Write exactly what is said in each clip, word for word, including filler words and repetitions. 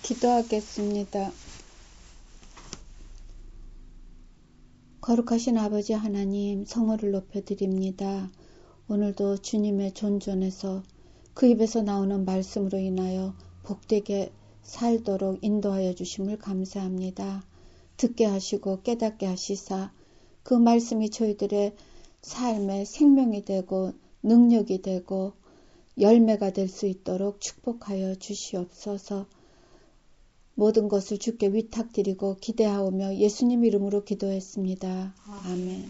기도하겠습니다. 거룩하신 아버지 하나님, 성호를 높여드립니다. 오늘도 주님의 존존에서 그 입에서 나오는 말씀으로 인하여 복되게 살도록 인도하여 주심을 감사합니다. 듣게 하시고 깨닫게 하시사 그 말씀이 저희들의 삶의 생명이 되고 능력이 되고 열매가 될 수 있도록 축복하여 주시옵소서. 모든 것을 주께 위탁드리고 기대하오며 예수님 이름으로 기도했습니다. 아멘.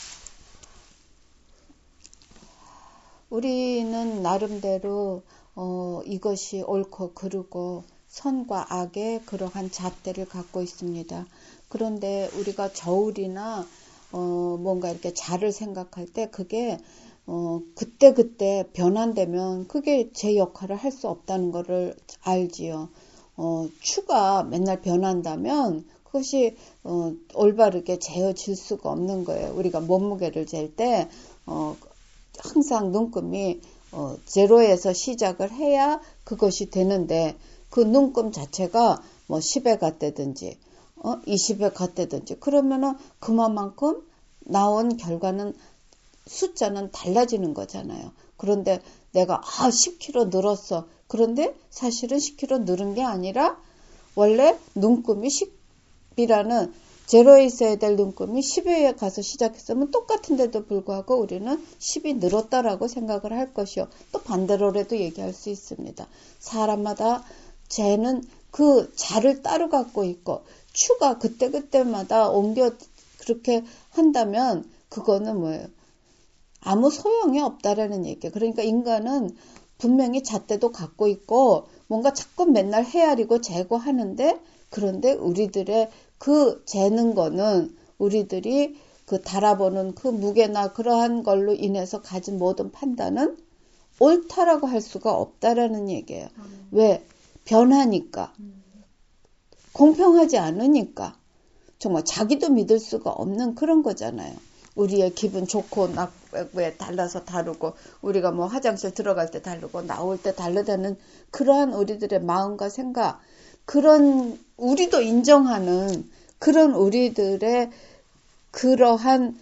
우리는 나름대로 어, 이것이 옳고 그르고 선과 악의 그러한 잣대를 갖고 있습니다. 그런데 우리가 저울이나 어, 뭔가 이렇게 자를 생각할 때 그게 어, 그때그때 변환되면 그게 제 역할을 할 수 없다는 것을 알지요. 어, 추가 맨날 변한다면 그것이 어, 올바르게 재어질 수가 없는 거예요. 우리가 몸무게를 잴 때 어, 항상 눈금이 어, 제로에서 시작을 해야 그것이 되는데 그 눈금 자체가 뭐 십에 갔다든지 어, 이십에 갔다든지 그러면은 그만큼 나온 결과는 숫자는 달라지는 거잖아요. 그런데 내가 아 십 킬로그램 늘었어. 그런데 사실은 십 킬로그램 늘은 게 아니라 원래 눈금이 십이라는 제로에 있어야 될 눈금이 십에 가서 시작했으면 똑같은데도 불구하고 우리는 십이 늘었다라고 생각을 할 것이요. 또 반대로라도 얘기할 수 있습니다. 사람마다 재는 그 자를 따로 갖고 있고 추가 그때그때마다 옮겨 그렇게 한다면 그거는 뭐예요? 아무 소용이 없다라는 얘기예요. 그러니까 인간은 분명히 잣대도 갖고 있고 뭔가 자꾸 맨날 헤아리고 재고 하는데 그런데 우리들의 그 재는 거는 우리들이 그 달아보는 그 무게나 그러한 걸로 인해서 가진 모든 판단은 옳다라고 할 수가 없다라는 얘기예요. 음. 왜? 변하니까. 음. 공평하지 않으니까. 정말 자기도 믿을 수가 없는 그런 거잖아요. 우리의 기분 좋고 나쁘게 달라서 다르고 우리가 뭐 화장실 들어갈 때 다르고 나올 때 다르다는 그러한 우리들의 마음과 생각 그런 우리도 인정하는 그런 우리들의 그러한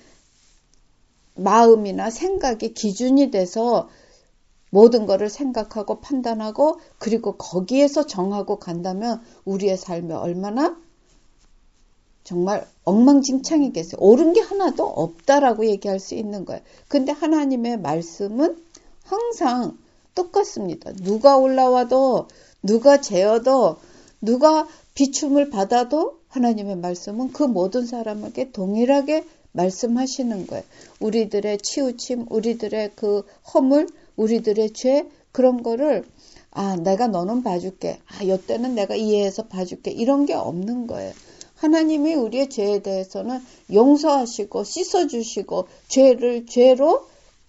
마음이나 생각이 기준이 돼서 모든 것을 생각하고 판단하고 그리고 거기에서 정하고 간다면 우리의 삶이 얼마나 정말 엉망진창이겠어요. 옳은 게 하나도 없다라고 얘기할 수 있는 거예요. 근데 하나님의 말씀은 항상 똑같습니다. 누가 올라와도 누가 재어도 누가 비춤을 받아도 하나님의 말씀은 그 모든 사람에게 동일하게 말씀하시는 거예요. 우리들의 치우침, 우리들의 그 허물, 우리들의 죄 그런 거를 아 내가 너는 봐줄게. 아 이때는 내가 이해해서 봐줄게. 이런 게 없는 거예요. 하나님이 우리의 죄에 대해서는 용서하시고 씻어주시고 죄를 죄로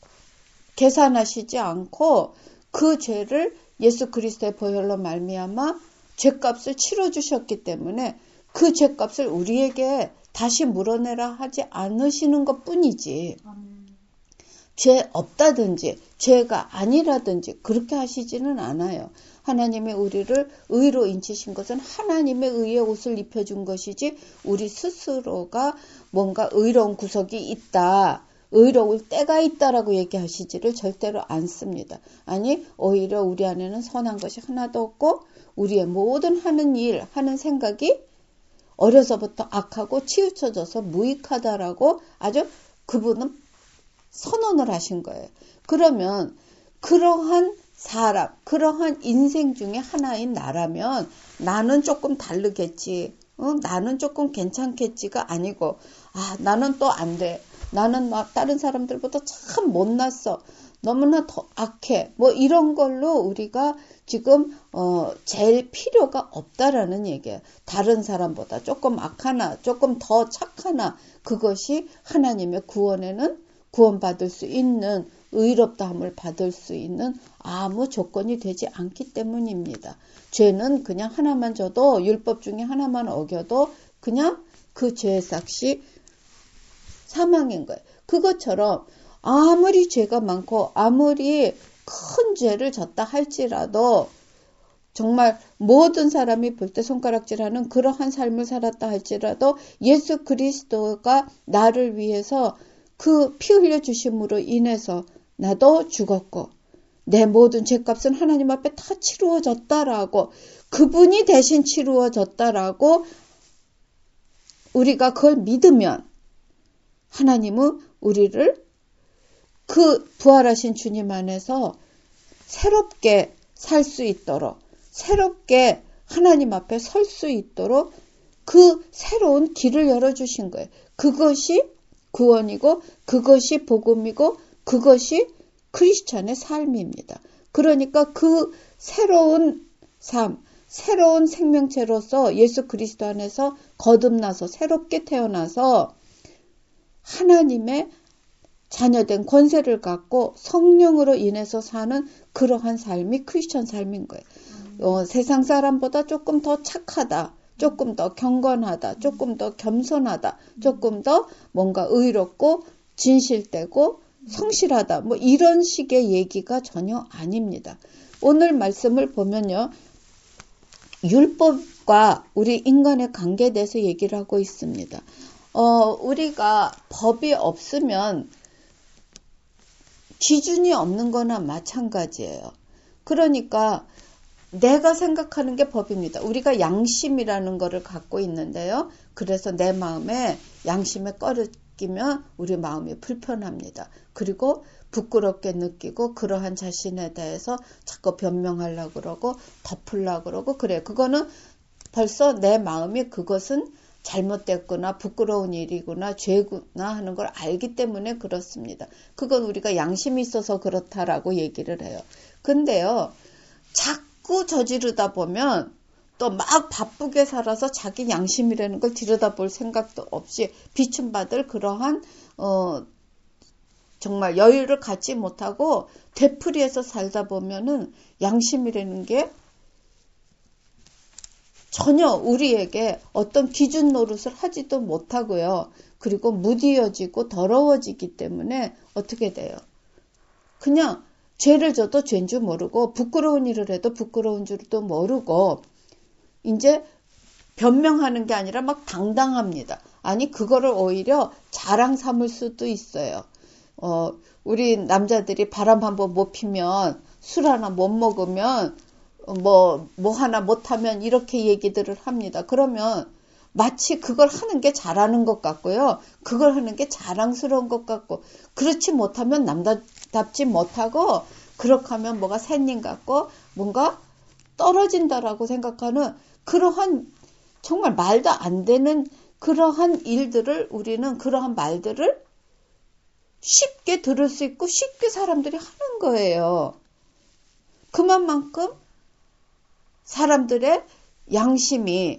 계산하시지 않고 그 죄를 예수 그리스도의 보혈로 말미암아 죄값을 치러주셨기 때문에 그 죄값을 우리에게 다시 물어내라 하지 않으시는 것뿐이지 아멘. 죄 없다든지 죄가 아니라든지 그렇게 하시지는 않아요. 하나님이 우리를 의로 인치신 것은 하나님의 의의 옷을 입혀준 것이지 우리 스스로가 뭔가 의로운 구석이 있다. 의로울 때가 있다라고 얘기하시지를 절대로 않습니다. 아니 오히려 우리 안에는 선한 것이 하나도 없고 우리의 모든 하는 일, 하는 생각이 어려서부터 악하고 치우쳐져서 무익하다라고 아주 그분은 선언을 하신 거예요. 그러면 그러한 사람, 그러한 인생 중에 하나인 나라면 나는 조금 다르겠지. 어? 나는 조금 괜찮겠지가 아니고 아 나는 또 안 돼. 나는 막 다른 사람들보다 참 못났어. 너무나 더 악해. 뭐 이런 걸로 우리가 지금 어 제일 필요가 없다라는 얘기예요. 다른 사람보다 조금 악하나 조금 더 착하나 그것이 하나님의 구원에는 구원받을 수 있는 의롭다함을 받을 수 있는 아무 조건이 되지 않기 때문입니다. 죄는 그냥 하나만 져도 율법 중에 하나만 어겨도 그냥 그 죄의 삭시 사망인 거예요. 그것처럼 아무리 죄가 많고 아무리 큰 죄를 졌다 할지라도 정말 모든 사람이 볼 때 손가락질하는 그러한 삶을 살았다 할지라도 예수 그리스도가 나를 위해서 그 피 흘려 주심으로 인해서 나도 죽었고 내 모든 죄값은 하나님 앞에 다 치루어졌다라고, 그분이 대신 치루어졌다라고 우리가 그걸 믿으면 하나님은 우리를 그 부활하신 주님 안에서 새롭게 살 수 있도록, 새롭게 하나님 앞에 설 수 있도록 그 새로운 길을 열어주신 거예요. 그것이 구원이고 그것이 복음이고 그것이 크리스찬의 삶입니다. 그러니까 그 새로운 삶, 새로운 생명체로서 예수 그리스도 안에서 거듭나서 새롭게 태어나서 하나님의 자녀된 권세를 갖고 성령으로 인해서 사는 그러한 삶이 크리스천 삶인 거예요. 어, 세상 사람보다 조금 더 착하다, 조금 더 경건하다, 조금 더 겸손하다, 조금 더 뭔가 의롭고 진실되고 성실하다, 뭐 이런 식의 얘기가 전혀 아닙니다. 오늘 말씀을 보면요, 율법과 우리 인간의 관계에 대해서 얘기를 하고 있습니다. 어, 우리가 법이 없으면 기준이 없는 거나 마찬가지예요. 그러니까 내가 생각하는 게 법입니다. 우리가 양심이라는 거를 갖고 있는데요. 그래서 내 마음에 양심에 꺼리끼면 우리 마음이 불편합니다. 그리고 부끄럽게 느끼고 그러한 자신에 대해서 자꾸 변명하려고 그러고 덮으려고 그러고 그래. 그거는 벌써 내 마음이 그것은 잘못됐구나, 부끄러운 일이구나, 죄구나 하는 걸 알기 때문에 그렇습니다. 그건 우리가 양심이 있어서 그렇다라고 얘기를 해요. 근데요, 자꾸 저지르다 보면 또 막 바쁘게 살아서 자기 양심이라는 걸 들여다볼 생각도 없이 비춤받을 그러한 어 정말 여유를 갖지 못하고 되풀이해서 살다 보면은 양심이라는 게 전혀 우리에게 어떤 기준 노릇을 하지도 못하고요. 그리고 무디어지고 더러워지기 때문에 어떻게 돼요? 그냥 죄를 져도 죄인 줄 모르고 부끄러운 일을 해도 부끄러운 줄도 모르고 이제 변명하는 게 아니라 막 당당합니다. 아니 그거를 오히려 자랑 삼을 수도 있어요. 어, 우리 남자들이 바람 한번 못 피면 술 하나 못 먹으면 뭐, 뭐 하나 못하면 이렇게 얘기들을 합니다. 그러면 마치 그걸 하는 게 잘하는 것 같고요. 그걸 하는 게 자랑스러운 것 같고, 그렇지 못하면 남자답지 못하고, 그렇게 하면 뭐가 샌님 같고, 뭔가 떨어진다라고 생각하는 그러한 정말 말도 안 되는 그러한 일들을 우리는 그러한 말들을 쉽게 들을 수 있고 쉽게 사람들이 하는 거예요. 그만큼 사람들의 양심이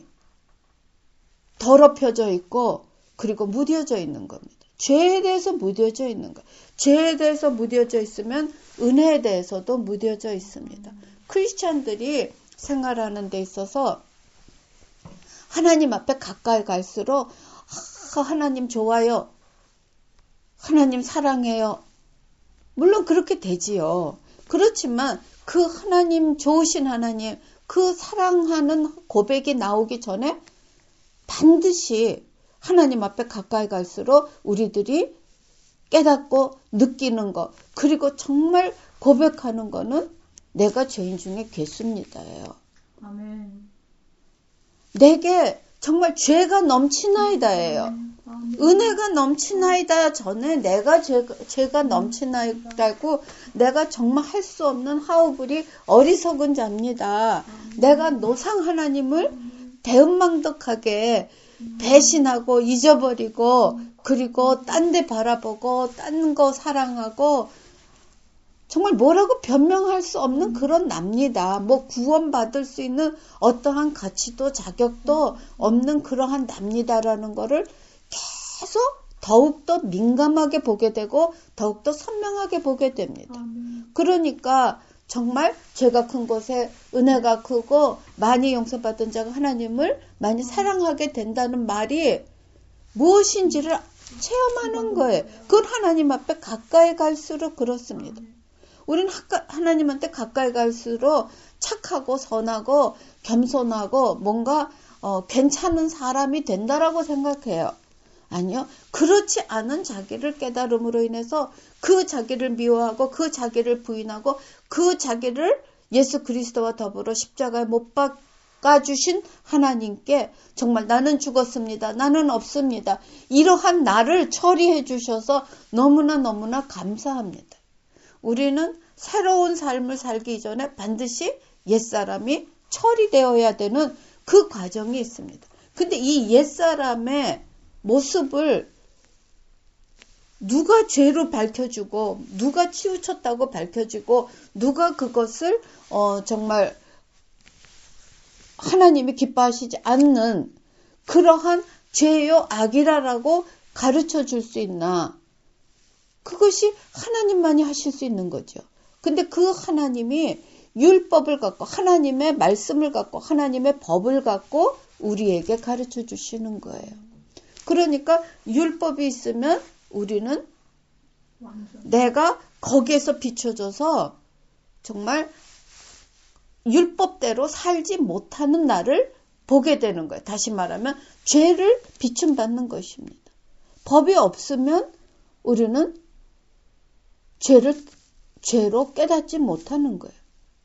더럽혀져 있고 그리고 무뎌져 있는 겁니다. 죄에 대해서 무뎌져 있는 거예요. 죄에 대해서 무뎌져 있으면 은혜에 대해서도 무뎌져 있습니다. 크리스찬들이 생활하는 데 있어서 하나님 앞에 가까이 갈수록 아, 하나님 좋아요. 하나님 사랑해요. 물론 그렇게 되지요. 그렇지만 그 하나님 좋으신 하나님, 그 사랑하는 고백이 나오기 전에 반드시 하나님 앞에 가까이 갈수록 우리들이 깨닫고 느끼는 것, 그리고 정말 고백하는 거는 내가 죄인 중에 괴수입니다예요. 아멘. 내게 정말 죄가 넘치나이다예요. 아멘. 은혜가 넘치나이다 전에 내가 죄, 죄가 넘치나이다고 내가 정말 할 수 없는 하오블이 어리석은 자입니다. 아멘. 내가 노상 하나님을 대은망덕하게 배신하고 잊어버리고 그리고 딴 데 바라보고 딴 거 사랑하고 정말 뭐라고 변명할 수 없는 그런 납니다. 뭐 구원받을 수 있는 어떠한 가치도 자격도 없는 그러한 납니다라는 거를 계속 더욱더 민감하게 보게 되고 더욱더 선명하게 보게 됩니다. 그러니까 정말 죄가 큰 곳에 은혜가 크고 많이 용서받은 자가 하나님을 많이 사랑하게 된다는 말이 무엇인지를 체험하는 거예요. 그건 하나님 앞에 가까이 갈수록 그렇습니다. 우리는 하나님한테 가까이 갈수록 착하고 선하고 겸손하고 뭔가 어, 괜찮은 사람이 된다라고 생각해요. 아니요. 그렇지 않은 자기를 깨달음으로 인해서 그 자기를 미워하고 그 자기를 부인하고 그 자기를 예수 그리스도와 더불어 십자가에 못 박아주신 하나님께 정말 나는 죽었습니다. 나는 없습니다. 이러한 나를 처리해 주셔서 너무나 너무나 감사합니다. 우리는 새로운 삶을 살기 전에 반드시 옛사람이 처리되어야 되는 그 과정이 있습니다. 근데 이 옛사람의 모습을 누가 죄로 밝혀주고 누가 치우쳤다고 밝혀주고 누가 그것을 어, 정말 하나님이 기뻐하시지 않는 그러한 죄요 악이라라고 가르쳐 줄 수 있나? 그것이 하나님만이 하실 수 있는 거죠. 근데 그 하나님이 율법을 갖고 하나님의 말씀을 갖고 하나님의 법을 갖고 우리에게 가르쳐 주시는 거예요. 그러니까 율법이 있으면 우리는 완전. 내가 거기에서 비춰져서 정말 율법대로 살지 못하는 나를 보게 되는 거예요. 다시 말하면 죄를 비춤받는 것입니다. 법이 없으면 우리는 죄를 죄로 깨닫지 못하는 거예요.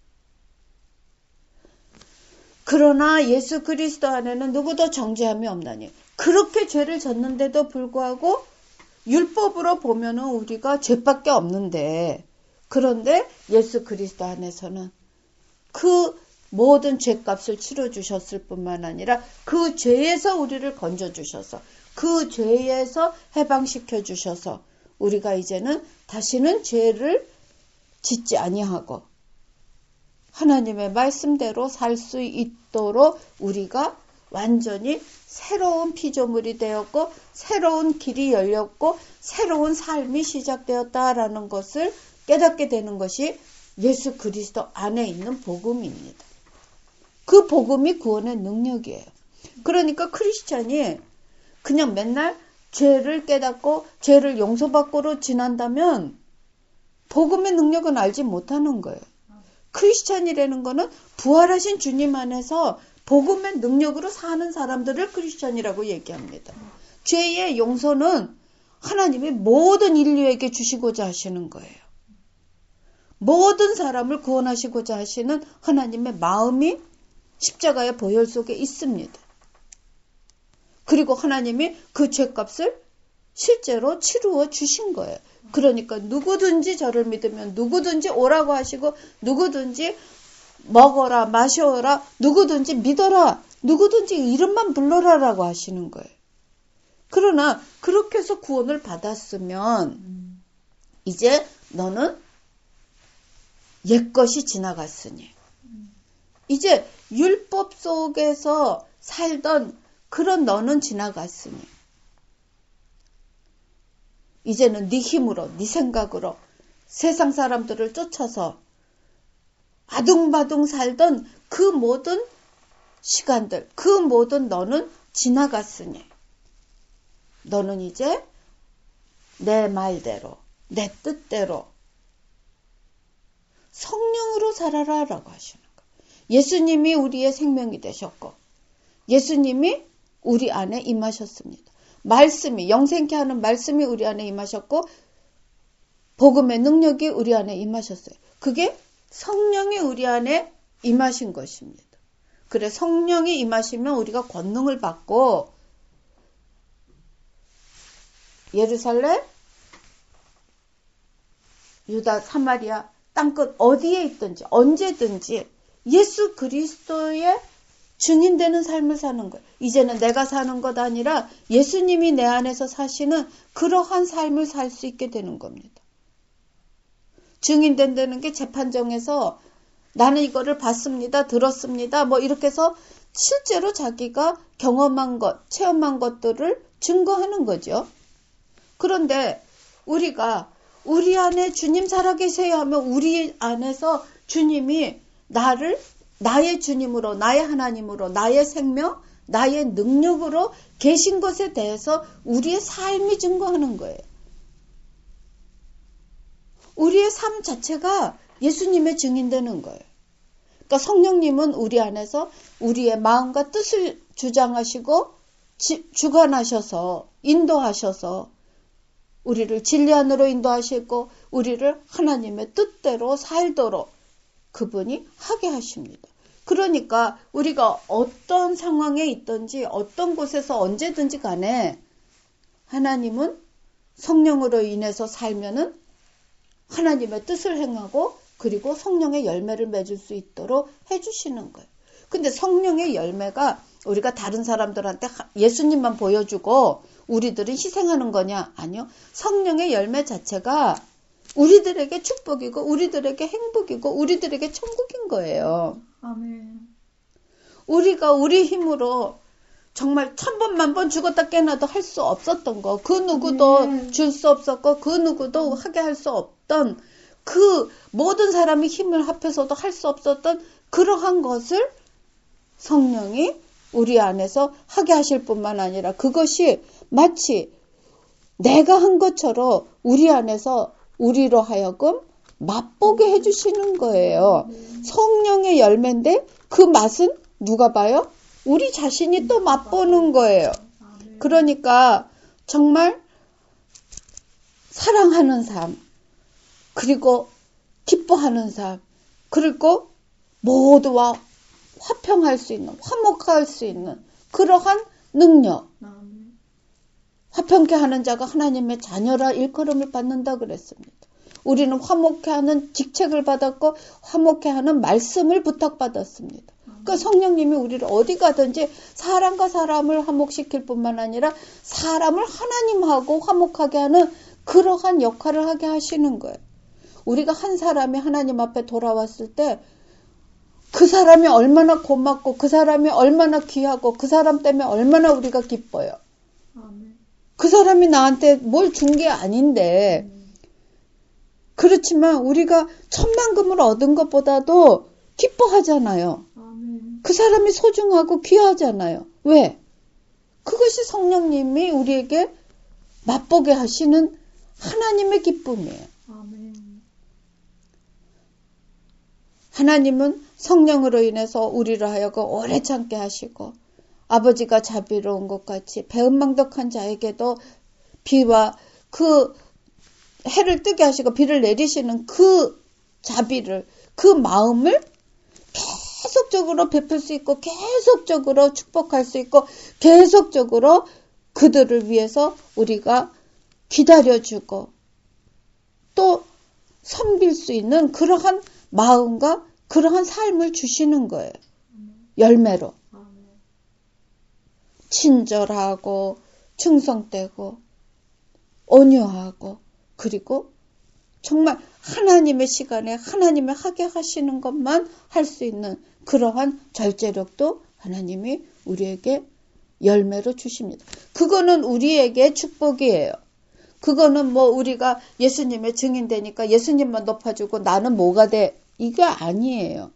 그러나 예수 그리스도 안에는 누구도 정죄함이 없나니. 그렇게 죄를 졌는데도 불구하고 율법으로 보면은 우리가 죄밖에 없는데, 그런데 예수 그리스도 안에서는 그 모든 죄값을 치러주셨을 뿐만 아니라 그 죄에서 우리를 건져주셔서 그 죄에서 해방시켜 주셔서 우리가 이제는 다시는 죄를 짓지 아니하고 하나님의 말씀대로 살 수 있도록 우리가 완전히 새로운 피조물이 되었고 새로운 길이 열렸고 새로운 삶이 시작되었다라는 것을 깨닫게 되는 것이 예수 그리스도 안에 있는 복음입니다. 그 복음이 구원의 능력이에요. 그러니까 크리스찬이 그냥 맨날 죄를 깨닫고 죄를 용서받고로 지난다면 복음의 능력은 알지 못하는 거예요. 크리스찬이라는 거는 부활하신 주님 안에서 복음의 능력으로 사는 사람들을 크리스찬이라고 얘기합니다. 죄의 용서는 하나님이 모든 인류에게 주시고자 하시는 거예요. 모든 사람을 구원하시고자 하시는 하나님의 마음이 십자가의 보혈 속에 있습니다. 그리고 하나님이 그 죄값을 실제로 치루어 주신 거예요. 그러니까 누구든지 저를 믿으면 누구든지 오라고 하시고 누구든지 먹어라 마셔라 누구든지 믿어라 누구든지 이름만 불러라라고 하시는 거예요. 그러나 그렇게 해서 구원을 받았으면 이제 너는 옛것이 지나갔으니 이제 율법 속에서 살던 그런 너는 지나갔으니 이제는 네 힘으로 네 생각으로 세상 사람들을 쫓아서 아둥바둥 살던 그 모든 시간들 그 모든 너는 지나갔으니 너는 이제 내 말대로 내 뜻대로 성령으로 살아라 라고 하시는 거예요. 예수님이 우리의 생명이 되셨고 예수님이 우리 안에 임하셨습니다. 말씀이 영생케 하는 말씀이 우리 안에 임하셨고 복음의 능력이 우리 안에 임하셨어요. 그게 성령이 우리 안에 임하신 것입니다. 그래 성령이 임하시면 우리가 권능을 받고 예루살렘, 유다, 사마리아 땅끝 어디에 있든지 언제든지 예수 그리스도의 증인되는 삶을 사는 거예요. 이제는 내가 사는 것 아니라 예수님이 내 안에서 사시는 그러한 삶을 살 수 있게 되는 겁니다. 증인된다는 게 재판정에서 나는 이거를 봤습니다. 들었습니다. 뭐 이렇게 해서 실제로 자기가 경험한 것, 체험한 것들을 증거하는 거죠. 그런데 우리가 우리 안에 주님 살아계세요 하면 우리 안에서 주님이 나를 나의 주님으로, 나의 하나님으로, 나의 생명, 나의 능력으로 계신 것에 대해서 우리의 삶이 증거하는 거예요. 우리의 삶 자체가 예수님의 증인되는 거예요. 그러니까 성령님은 우리 안에서 우리의 마음과 뜻을 주장하시고 지, 주관하셔서 인도하셔서 우리를 진리 안으로 인도하시고 우리를 하나님의 뜻대로 살도록 그분이 하게 하십니다. 그러니까 우리가 어떤 상황에 있든지 어떤 곳에서 언제든지 간에 하나님은 성령으로 인해서 살면은 하나님의 뜻을 행하고 그리고 성령의 열매를 맺을 수 있도록 해주시는 거예요. 근데 성령의 열매가 우리가 다른 사람들한테 예수님만 보여주고 우리들은 희생하는 거냐? 아니요. 성령의 열매 자체가 우리들에게 축복이고 우리들에게 행복이고 우리들에게 천국인 거예요. 아멘. 우리가 우리 힘으로 정말 천번 만번 죽었다 깨나도 할 수 없었던 거, 그 누구도 네. 줄 수 없었고 그 누구도 하게 할 수 없던 그 모든 사람이 힘을 합해서도 할 수 없었던 그러한 것을 성령이 우리 안에서 하게 하실 뿐만 아니라 그것이 마치 내가 한 것처럼 우리 안에서 우리로 하여금 맛보게 해주시는 거예요. 성령의 열매인데 그 맛은 누가 봐요? 우리 자신이 또 맛보는 거예요. 그러니까 정말 사랑하는 삶, 그리고 기뻐하는 삶, 그리고 모두와 화평할 수 있는, 화목할 수 있는 그러한 능력. 화평케 하는 자가 하나님의 자녀라 일컬음을 받는다 그랬습니다. 우리는 화목케 하는 직책을 받았고 화목케 하는 말씀을 부탁받았습니다. 그러니까 성령님이 우리를 어디 가든지 사람과 사람을 화목시킬 뿐만 아니라 사람을 하나님하고 화목하게 하는 그러한 역할을 하게 하시는 거예요. 우리가 한 사람이 하나님 앞에 돌아왔을 때 그 사람이 얼마나 고맙고 그 사람이 얼마나 귀하고 그 사람 때문에 얼마나 우리가 기뻐요. 그 사람이 나한테 뭘 준 게 아닌데 그렇지만 우리가 천만금을 얻은 것보다도 기뻐하잖아요. 그 사람이 소중하고 귀하잖아요. 왜? 그것이 성령님이 우리에게 맛보게 하시는 하나님의 기쁨이에요. 하나님은 성령으로 인해서 우리를 하여금 오래 참게 하시고 아버지가 자비로운 것 같이 배은망덕한 자에게도 비와 그 해를 뜨게 하시고 비를 내리시는 그 자비를, 그 마음을 계속적으로 베풀 수 있고 계속적으로 축복할 수 있고 계속적으로 그들을 위해서 우리가 기다려주고 또 섬길 수 있는 그러한 마음과 그러한 삶을 주시는 거예요. 열매로. 친절하고 충성되고 온유하고 그리고 정말 하나님의 시간에 하나님의 하게 하시는 것만 할 수 있는 그러한 절제력도 하나님이 우리에게 열매로 주십니다. 그거는 우리에게 축복이에요. 그거는 뭐 우리가 예수님의 증인되니까 예수님만 높아주고 나는 뭐가 돼? 이게 아니에요.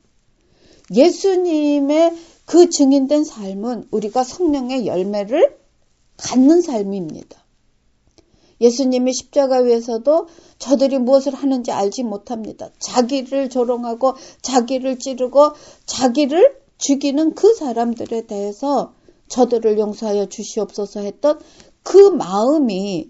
예수님의 그 증인된 삶은 우리가 성령의 열매를 갖는 삶입니다. 예수님이 십자가 위에서도 저들이 무엇을 하는지 알지 못합니다. 자기를 조롱하고 자기를 찌르고 자기를 죽이는 그 사람들에 대해서 저들을 용서하여 주시옵소서 했던 그 마음이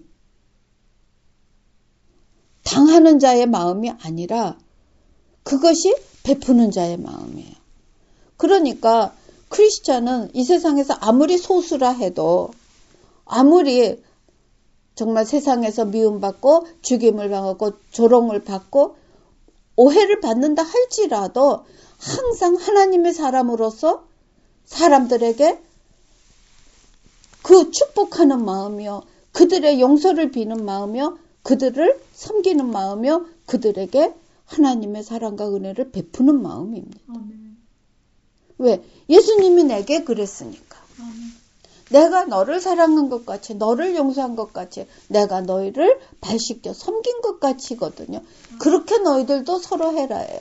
당하는 자의 마음이 아니라 그것이 베푸는 자의 마음이에요. 그러니까 크리스찬은 이 세상에서 아무리 소수라 해도 아무리 정말 세상에서 미움받고 죽임을 당하고 조롱을 받고 오해를 받는다 할지라도 항상 하나님의 사람으로서 사람들에게 그 축복하는 마음이요. 그들의 용서를 비는 마음이요. 그들을 섬기는 마음이요. 그들에게 하나님의 사랑과 은혜를 베푸는 마음입니다. 아멘. 왜? 예수님이 내게 그랬으니까. 아멘. 내가 너를 사랑한 것 같이, 너를 용서한 것 같이, 내가 너희를 발씻겨 섬긴 것 같이거든요. 아멘. 그렇게 너희들도 서로 해라예요.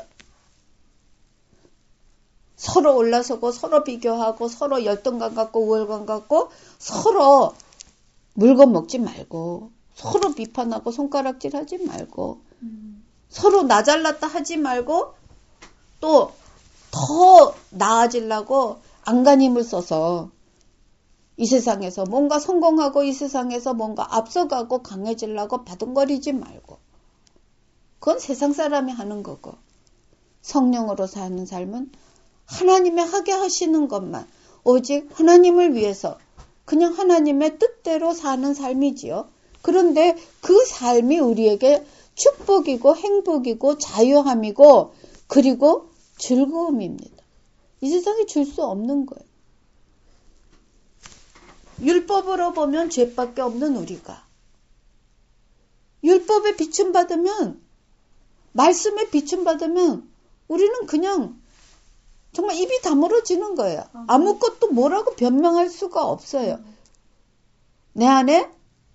서로 올라서고 서로 비교하고 서로 열등감 갖고 우월감 갖고 서로 물건 먹지 말고 서로 비판하고 손가락질하지 말고 음. 서로 나 잘났다 하지 말고 또 더 나아지려고 안간힘을 써서 이 세상에서 뭔가 성공하고 이 세상에서 뭔가 앞서가고 강해지려고 바둥거리지 말고 그건 세상 사람이 하는 거고 성령으로 사는 삶은 하나님의 하게 하시는 것만 오직 하나님을 위해서 그냥 하나님의 뜻대로 사는 삶이지요. 그런데 그 삶이 우리에게 축복이고 행복이고 자유함이고 그리고 즐거움입니다. 이 세상에 줄 수 없는 거예요. 율법으로 보면 죄밖에 없는 우리가 율법에 비춤받으면 말씀에 비춤받으면 우리는 그냥 정말 입이 다물어지는 거예요. 아무것도 뭐라고 변명할 수가 없어요. 내 안에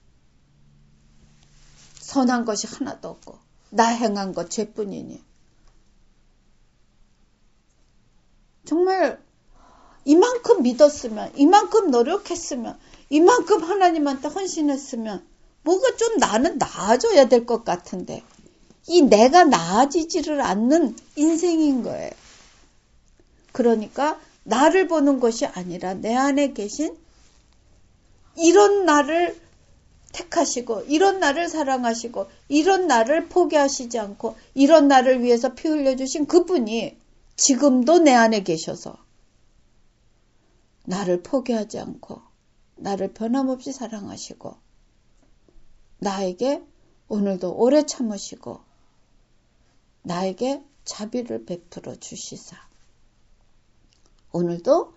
선한 것이 하나도 없고 나 행한 것 죄뿐이니 정말 이만큼 믿었으면 이만큼 노력했으면 이만큼 하나님한테 헌신했으면 뭐가 좀 나는 나아져야 될 것 같은데 이 내가 나아지지를 않는 인생인 거예요. 그러니까 나를 보는 것이 아니라 내 안에 계신 이런 나를 택하시고 이런 나를 사랑하시고 이런 나를 포기하시지 않고 이런 나를 위해서 피 흘려주신 그분이 지금도 내 안에 계셔서 나를 포기하지 않고 나를 변함없이 사랑하시고 나에게 오늘도 오래 참으시고 나에게 자비를 베풀어 주시사 오늘도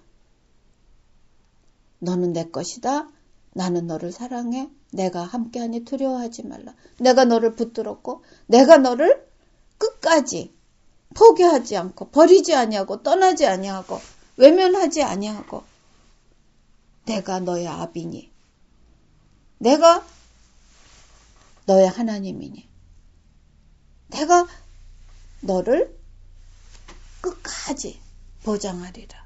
너는 내 것이다. 나는 너를 사랑해. 내가 함께하니 두려워하지 말라. 내가 너를 붙들었고 내가 너를 끝까지 포기하지 않고 버리지 아니하고 떠나지 아니하고 외면하지 아니하고 내가 너의 아비니 내가 너의 하나님이니 내가 너를 끝까지 보장하리라.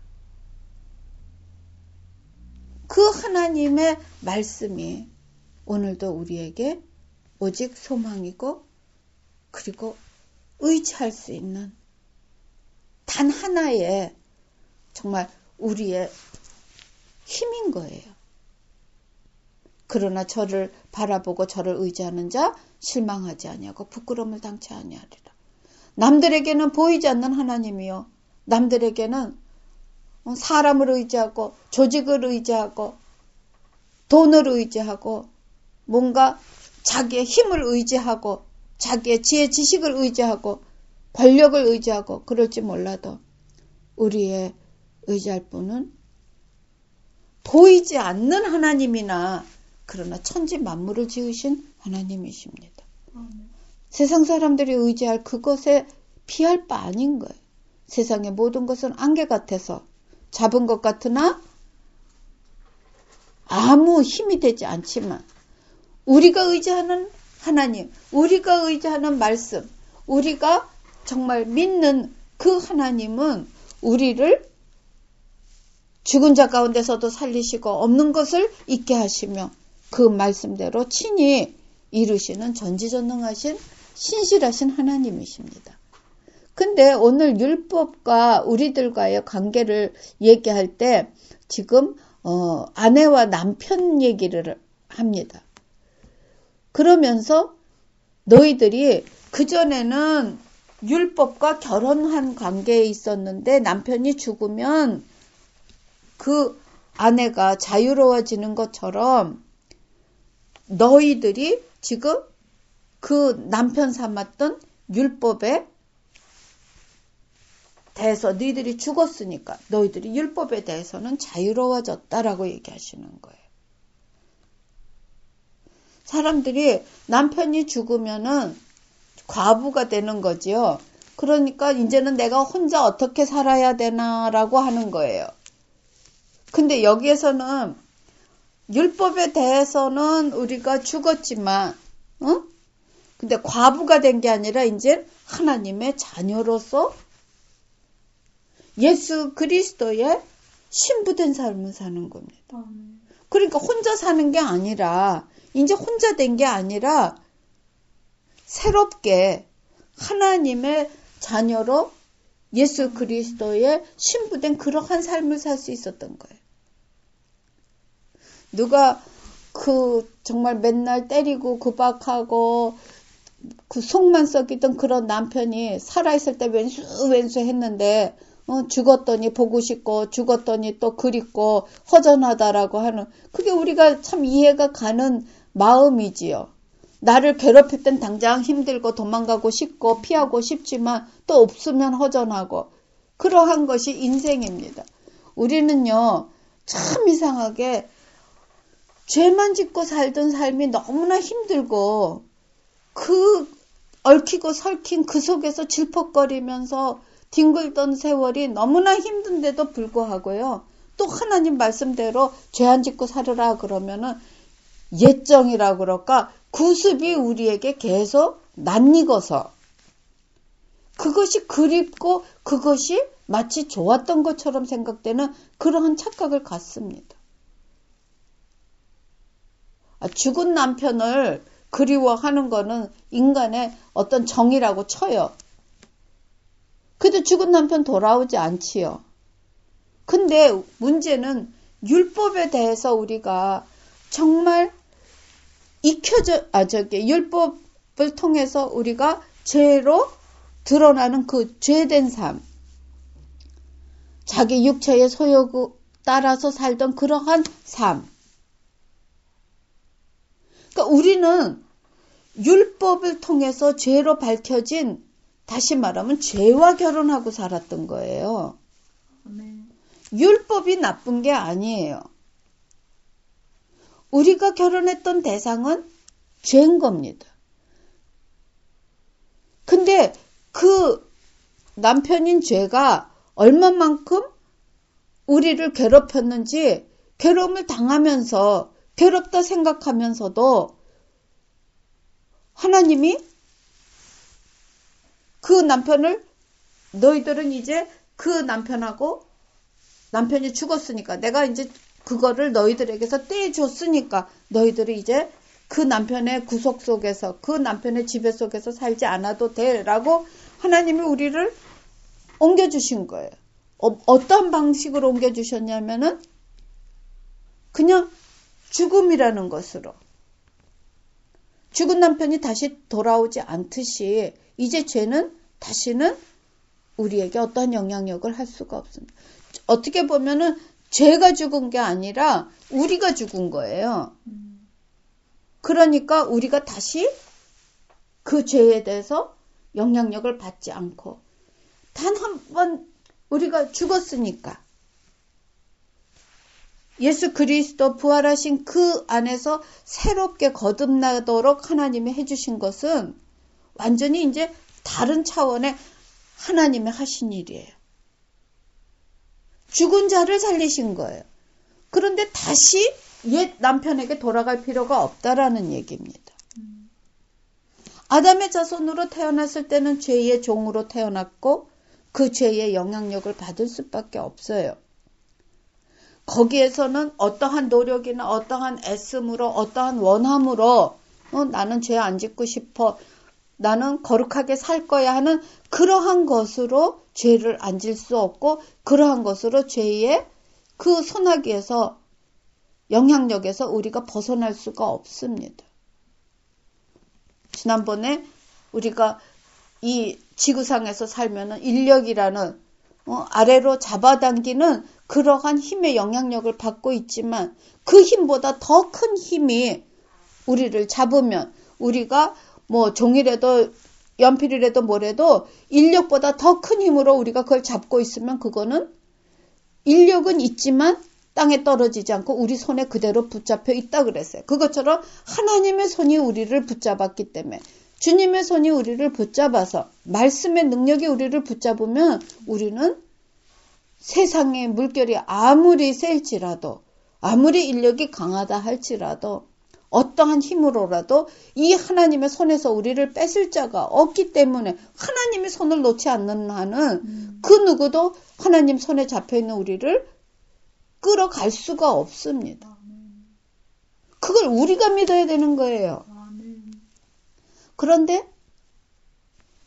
그 하나님의 말씀이 오늘도 우리에게 오직 소망이고 그리고 의지할 수 있는 단 하나의 정말 우리의 힘인 거예요. 그러나 저를 바라보고 저를 의지하는 자 실망하지 아니하고 부끄러움을 당치 아니하리라. 남들에게는 보이지 않는 하나님이요. 남들에게는 사람을 의지하고 조직을 의지하고 돈을 의지하고 뭔가 자기의 힘을 의지하고 자기의 지혜 지식을 의지하고 권력을 의지하고 그럴지 몰라도 우리의 의지할 분은 보이지 않는 하나님이나 그러나 천지 만물을 지으신 하나님이십니다. 음. 세상 사람들이 의지할 그것에 비할 바 아닌 거예요. 세상의 모든 것은 안개 같아서 잡은 것 같으나 아무 힘이 되지 않지만 우리가 의지하는 하나님, 우리가 의지하는 말씀, 우리가 정말 믿는 그 하나님은 우리를 죽은 자 가운데서도 살리시고 없는 것을 있게 하시며 그 말씀대로 친히 이루시는 전지전능하신 신실하신 하나님이십니다. 근데 오늘 율법과 우리들과의 관계를 얘기할 때 지금 어, 아내와 남편 얘기를 합니다. 그러면서 너희들이 그전에는 율법과 결혼한 관계에 있었는데 남편이 죽으면 그 아내가 자유로워지는 것처럼 너희들이 지금 그 남편 삼았던 율법에 대해서 너희들이 죽었으니까 너희들이 율법에 대해서는 자유로워졌다라고 얘기하시는 거예요. 사람들이 남편이 죽으면은 과부가 되는 거지요. 그러니까 이제는 내가 혼자 어떻게 살아야 되나라고 하는 거예요. 근데 여기에서는 율법에 대해서는 우리가 죽었지만, 어? 근데 과부가 된 게 아니라 이제 하나님의 자녀로서 예수 그리스도의 신부된 삶을 사는 겁니다. 그러니까 혼자 사는 게 아니라 이제 혼자 된 게 아니라 새롭게 하나님의 자녀로 예수 그리스도의 신부된 그러한 삶을 살 수 있었던 거예요. 누가 그 정말 맨날 때리고 구박하고 그 속만 썩이던 그런 남편이 살아있을 때 왼수 왼수 했는데 어, 죽었더니 보고 싶고 죽었더니 또 그립고 허전하다라고 하는, 그게 우리가 참 이해가 가는 마음이지요. 나를 괴롭힐 땐 당장 힘들고 도망가고 싶고 피하고 싶지만 또 없으면 허전하고, 그러한 것이 인생입니다. 우리는요 참 이상하게 죄만 짓고 살던 삶이 너무나 힘들고 그 얽히고 설킨 그 속에서 질퍽거리면서 뒹굴던 세월이 너무나 힘든데도 불구하고요, 또 하나님 말씀대로 죄 안 짓고 살으라 그러면은 예정이라 그럴까, 구습이 우리에게 계속 낯익어서 그것이 그립고 그것이 마치 좋았던 것처럼 생각되는 그러한 착각을 갖습니다. 죽은 남편을 그리워하는 거는 인간의 어떤 정이라고 쳐요. 그래도 죽은 남편 돌아오지 않지요. 근데 문제는 율법에 대해서 우리가 정말 익혀져, 아, 저기, 율법을 통해서 우리가 죄로 드러나는 그 죄된 삶, 자기 육체의 소욕에 따라서 살던 그러한 삶. 그러니까 우리는 율법을 통해서 죄로 밝혀진, 다시 말하면 죄와 결혼하고 살았던 거예요. 네. 율법이 나쁜 게 아니에요. 우리가 결혼했던 대상은 죄인 겁니다. 근데 그 남편인 죄가 얼마만큼 우리를 괴롭혔는지, 괴로움을 당하면서 괴롭다 생각하면서도 하나님이 그 남편을, 너희들은 이제 그 남편하고, 남편이 죽었으니까 내가 이제 그거를 너희들에게서 떼줬으니까 너희들이 이제 그 남편의 구속 속에서, 그 남편의 지배 속에서 살지 않아도 돼 라고 하나님이 우리를 옮겨주신 거예요. 어, 어떤 방식으로 옮겨주셨냐면은 그냥 죽음이라는 것으로, 죽은 남편이 다시 돌아오지 않듯이 이제 죄는 다시는 우리에게 어떤 영향력을 할 수가 없습니다. 어떻게 보면은 죄가 죽은 게 아니라 우리가 죽은 거예요. 그러니까 우리가 다시 그 죄에 대해서 영향력을 받지 않고, 단 한 번 우리가 죽었으니까 예수 그리스도 부활하신 그 안에서 새롭게 거듭나도록 하나님이 해주신 것은 완전히 이제 다른 차원의 하나님의 하신 일이에요. 죽은 자를 살리신 거예요. 그런데 다시 옛 남편에게 돌아갈 필요가 없다라는 얘기입니다. 아담의 자손으로 태어났을 때는 죄의 종으로 태어났고 그 죄의 영향력을 받을 수밖에 없어요. 거기에서는 어떠한 노력이나 어떠한 애씀으로, 어떠한 원함으로 어, 나는 죄 안 짓고 싶어, 나는 거룩하게 살 거야 하는 그러한 것으로 죄를 안 질 수 없고, 그러한 것으로 죄의 그 소나기에서, 영향력에서 우리가 벗어날 수가 없습니다. 지난번에 우리가 이 지구상에서 살면은 인력이라는 어, 아래로 잡아당기는 그러한 힘의 영향력을 받고 있지만, 그 힘보다 더 큰 힘이 우리를 잡으면, 우리가 뭐 종이라도 연필이라도 뭐라도 인력보다 더 큰 힘으로 우리가 그걸 잡고 있으면 그거는, 인력은 있지만 땅에 떨어지지 않고 우리 손에 그대로 붙잡혀 있다 그랬어요. 그것처럼 하나님의 손이 우리를 붙잡았기 때문에, 주님의 손이 우리를 붙잡아서, 말씀의 능력이 우리를 붙잡으면 우리는 세상의 물결이 아무리 셀지라도, 아무리 인력이 강하다 할지라도, 어떠한 힘으로라도 이 하나님의 손에서 우리를 뺏을 자가 없기 때문에, 하나님의 손을 놓지 않는 한은 음. 그 누구도 하나님 손에 잡혀있는 우리를 끌어갈 수가 없습니다. 그걸 우리가 믿어야 되는 거예요. 그런데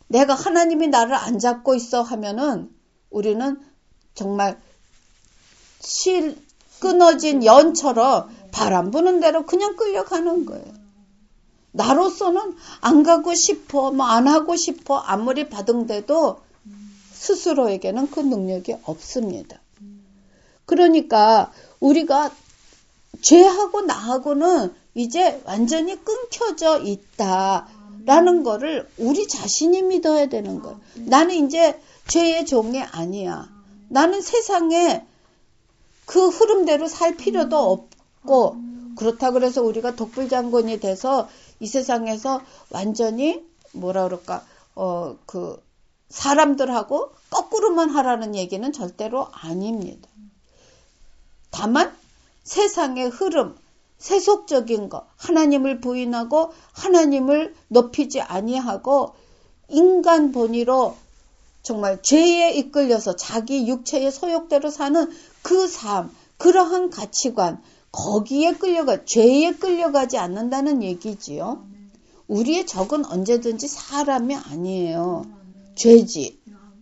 내가 하나님이 나를 안 잡고 있어 하면은 우리는 정말 실 끊어진 연처럼 바람 부는 대로 그냥 끌려가는 거예요. 나로서는 안 가고 싶어, 뭐 안 하고 싶어 아무리 바둥대도 스스로에게는 그 능력이 없습니다. 그러니까 우리가 죄하고 나하고는 이제 완전히 끊겨져 있다라는 거를 우리 자신이 믿어야 되는 거예요. 나는 이제 죄의 종이 아니야. 나는 세상에 그 흐름대로 살 필요도 없고, 그렇다 그래서 우리가 독불장군이 돼서 이 세상에서 완전히 뭐라 그럴까 어 그 사람들하고 거꾸로만 하라는 얘기는 절대로 아닙니다. 다만 세상의 흐름, 세속적인 거, 하나님을 부인하고 하나님을 높이지 아니하고 인간 본의로 정말 죄에 이끌려서 자기 육체의 소욕대로 사는 그 삶, 그러한 가치관, 거기에 끌려가, 죄에 끌려가지 않는다는 얘기지요. 우리의 적은 언제든지 사람이 아니에요. 죄지.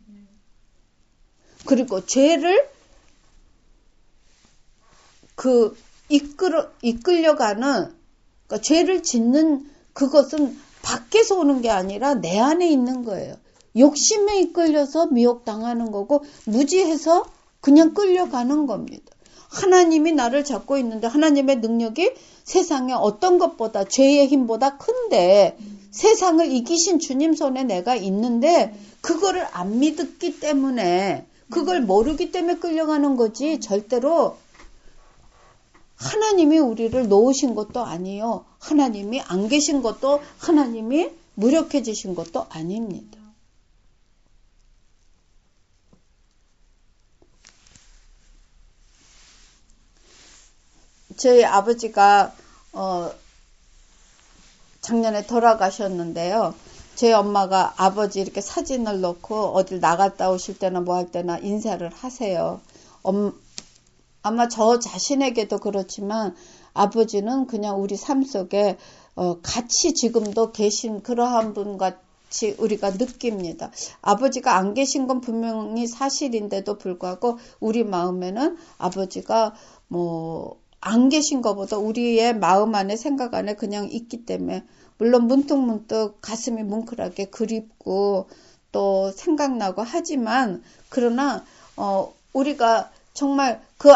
그리고 죄를 그 이끌어, 이끌려가는, 그러니까 죄를 짓는 그것은 밖에서 오는 게 아니라 내 안에 있는 거예요. 욕심에 이끌려서 미혹당하는 거고 무지해서 그냥 끌려가는 겁니다. 하나님이 나를 잡고 있는데 하나님의 능력이 세상에 어떤 것보다 죄의 힘보다 큰데 세상을 이기신 주님 손에 내가 있는데 그거를 안 믿었기 때문에 그걸 모르기 때문에 끌려가는 거지 절대로 하나님이 우리를 놓으신 것도 아니요. 하나님이 안 계신 것도 하나님이 무력해지신 것도 아닙니다. 저희 아버지가 어, 작년에 돌아가셨는데요. 저희 엄마가 아버지 이렇게 사진을 놓고 어딜 나갔다 오실 때나 뭐 할 때나 인사를 하세요. 엄, 아마 저 자신에게도 그렇지만 아버지는 그냥 우리 삶 속에 어, 같이 지금도 계신 그러한 분 같이 우리가 느낍니다. 아버지가 안 계신 건 분명히 사실인데도 불구하고 우리 마음에는 아버지가 뭐 안 계신 것보다 우리의 마음 안에 생각 안에 그냥 있기 때문에 물론 문득문득 가슴이 뭉클하게 그립고 또 생각나고 하지만 그러나 어, 우리가 정말 그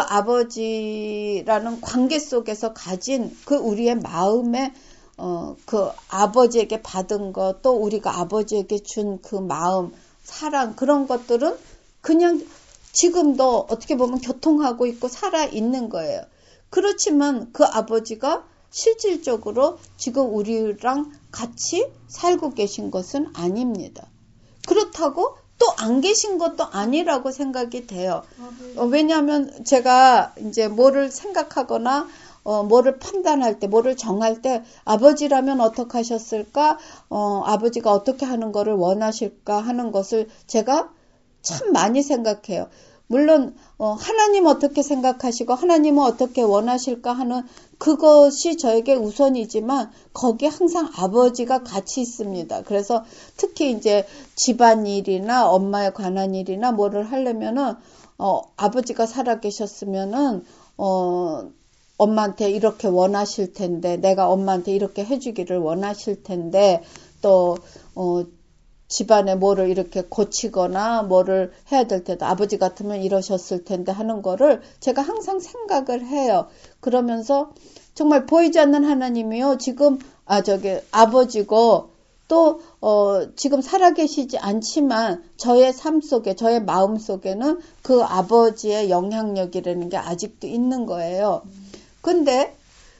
아버지라는 관계 속에서 가진 그 우리의 마음에 어, 그 아버지에게 받은 것 또 우리가 아버지에게 준 그 마음, 사랑 그런 것들은 그냥 지금도 어떻게 보면 교통하고 있고 살아 있는 거예요. 그렇지만 그 아버지가 실질적으로 지금 우리랑 같이 살고 계신 것은 아닙니다. 그렇다고 또 안 계신 것도 아니라고 생각이 돼요. 어, 왜냐하면 제가 이제 뭐를 생각하거나 어, 뭐를 판단할 때, 뭐를 정할 때 아버지라면 어떻게 하셨을까? 어, 아버지가 어떻게 하는 거를 원하실까 하는 것을 제가 참 많이 생각해요. 물론 어, 하나님 어떻게 생각하시고 하나님은 어떻게 원하실까 하는 그것이 저에게 우선이지만 거기에 항상 아버지가 같이 있습니다. 그래서 특히 이제 집안일이나 엄마에 관한 일이나 뭐를 하려면은 어, 아버지가 살아계셨으면은 어, 엄마한테 이렇게 원하실 텐데 내가 엄마한테 이렇게 해주기를 원하실 텐데 또 어, 집안에 뭐를 이렇게 고치거나 뭐를 해야 될 때도 아버지 같으면 이러셨을 텐데 하는 거를 제가 항상 생각을 해요. 그러면서 정말 보이지 않는 하나님이요. 지금 아 저기 아버지고 또 어, 지금 살아계시지 않지만 저의 삶 속에 저의 마음 속에는 그 아버지의 영향력이라는 게 아직도 있는 거예요. 근데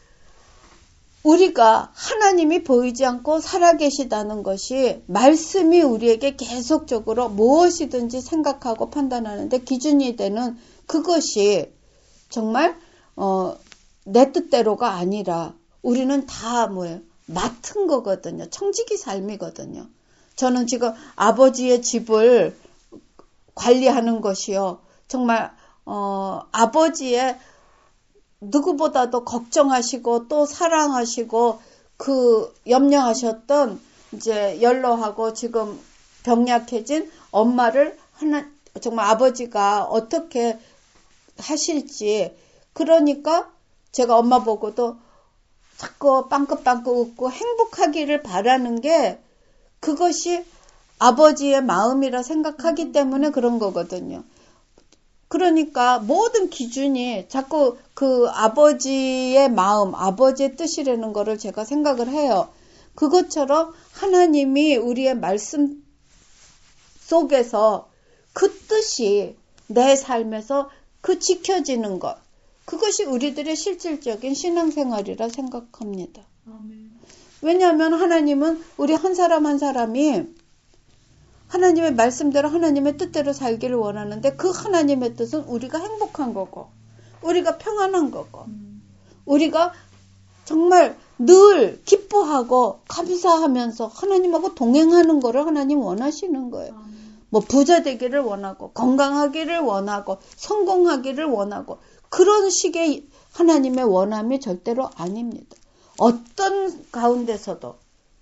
우리가 하나님이 보이지 않고 살아계시다는 것이 말씀이 우리에게 계속적으로 무엇이든지 생각하고 판단하는데 기준이 되는 그것이 정말 어, 내 뜻대로가 아니라 우리는 다 뭐예요? 맡은 거거든요. 청지기 삶이거든요. 저는 지금 아버지의 집을 관리하는 것이요. 정말 어, 아버지의 누구보다도 걱정하시고 또 사랑하시고 그 염려하셨던 이제 연로하고 지금 병약해진 엄마를 하나, 정말 아버지가 어떻게 하실지. 그러니까 제가 엄마 보고도 자꾸 빵긋빵긋 웃고 행복하기를 바라는 게 그것이 아버지의 마음이라 생각하기 때문에 그런 거거든요. 그러니까 모든 기준이 자꾸 그 아버지의 마음, 아버지의 뜻이라는 거를 제가 생각을 해요. 그것처럼 하나님이 우리의 말씀 속에서 그 뜻이 내 삶에서 그 지켜지는 것, 그것이 우리들의 실질적인 신앙생활이라 생각합니다. 아멘. 왜냐하면 하나님은 우리 한 사람 한 사람이 하나님의 말씀대로 하나님의 뜻대로 살기를 원하는데 그 하나님의 뜻은 우리가 행복한 거고 우리가 평안한 거고 음. 우리가 정말 늘 기뻐하고 감사하면서 하나님하고 동행하는 거를 하나님 원하시는 거예요. 아멘. 뭐 부자 되기를 원하고 건강하기를 원하고 성공하기를 원하고 그런 식의 하나님의 원함이 절대로 아닙니다. 어떤 가운데서도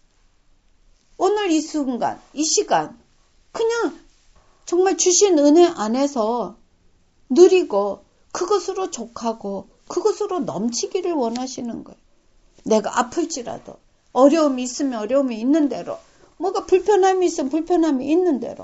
오늘 이 순간, 이 시간 그냥 정말 주신 은혜 안에서 누리고 그것으로 족하고 그것으로 넘치기를 원하시는 거예요. 내가 아플지라도 어려움이 있으면 어려움이 있는 대로 뭐가 불편함이 있으면 불편함이 있는 대로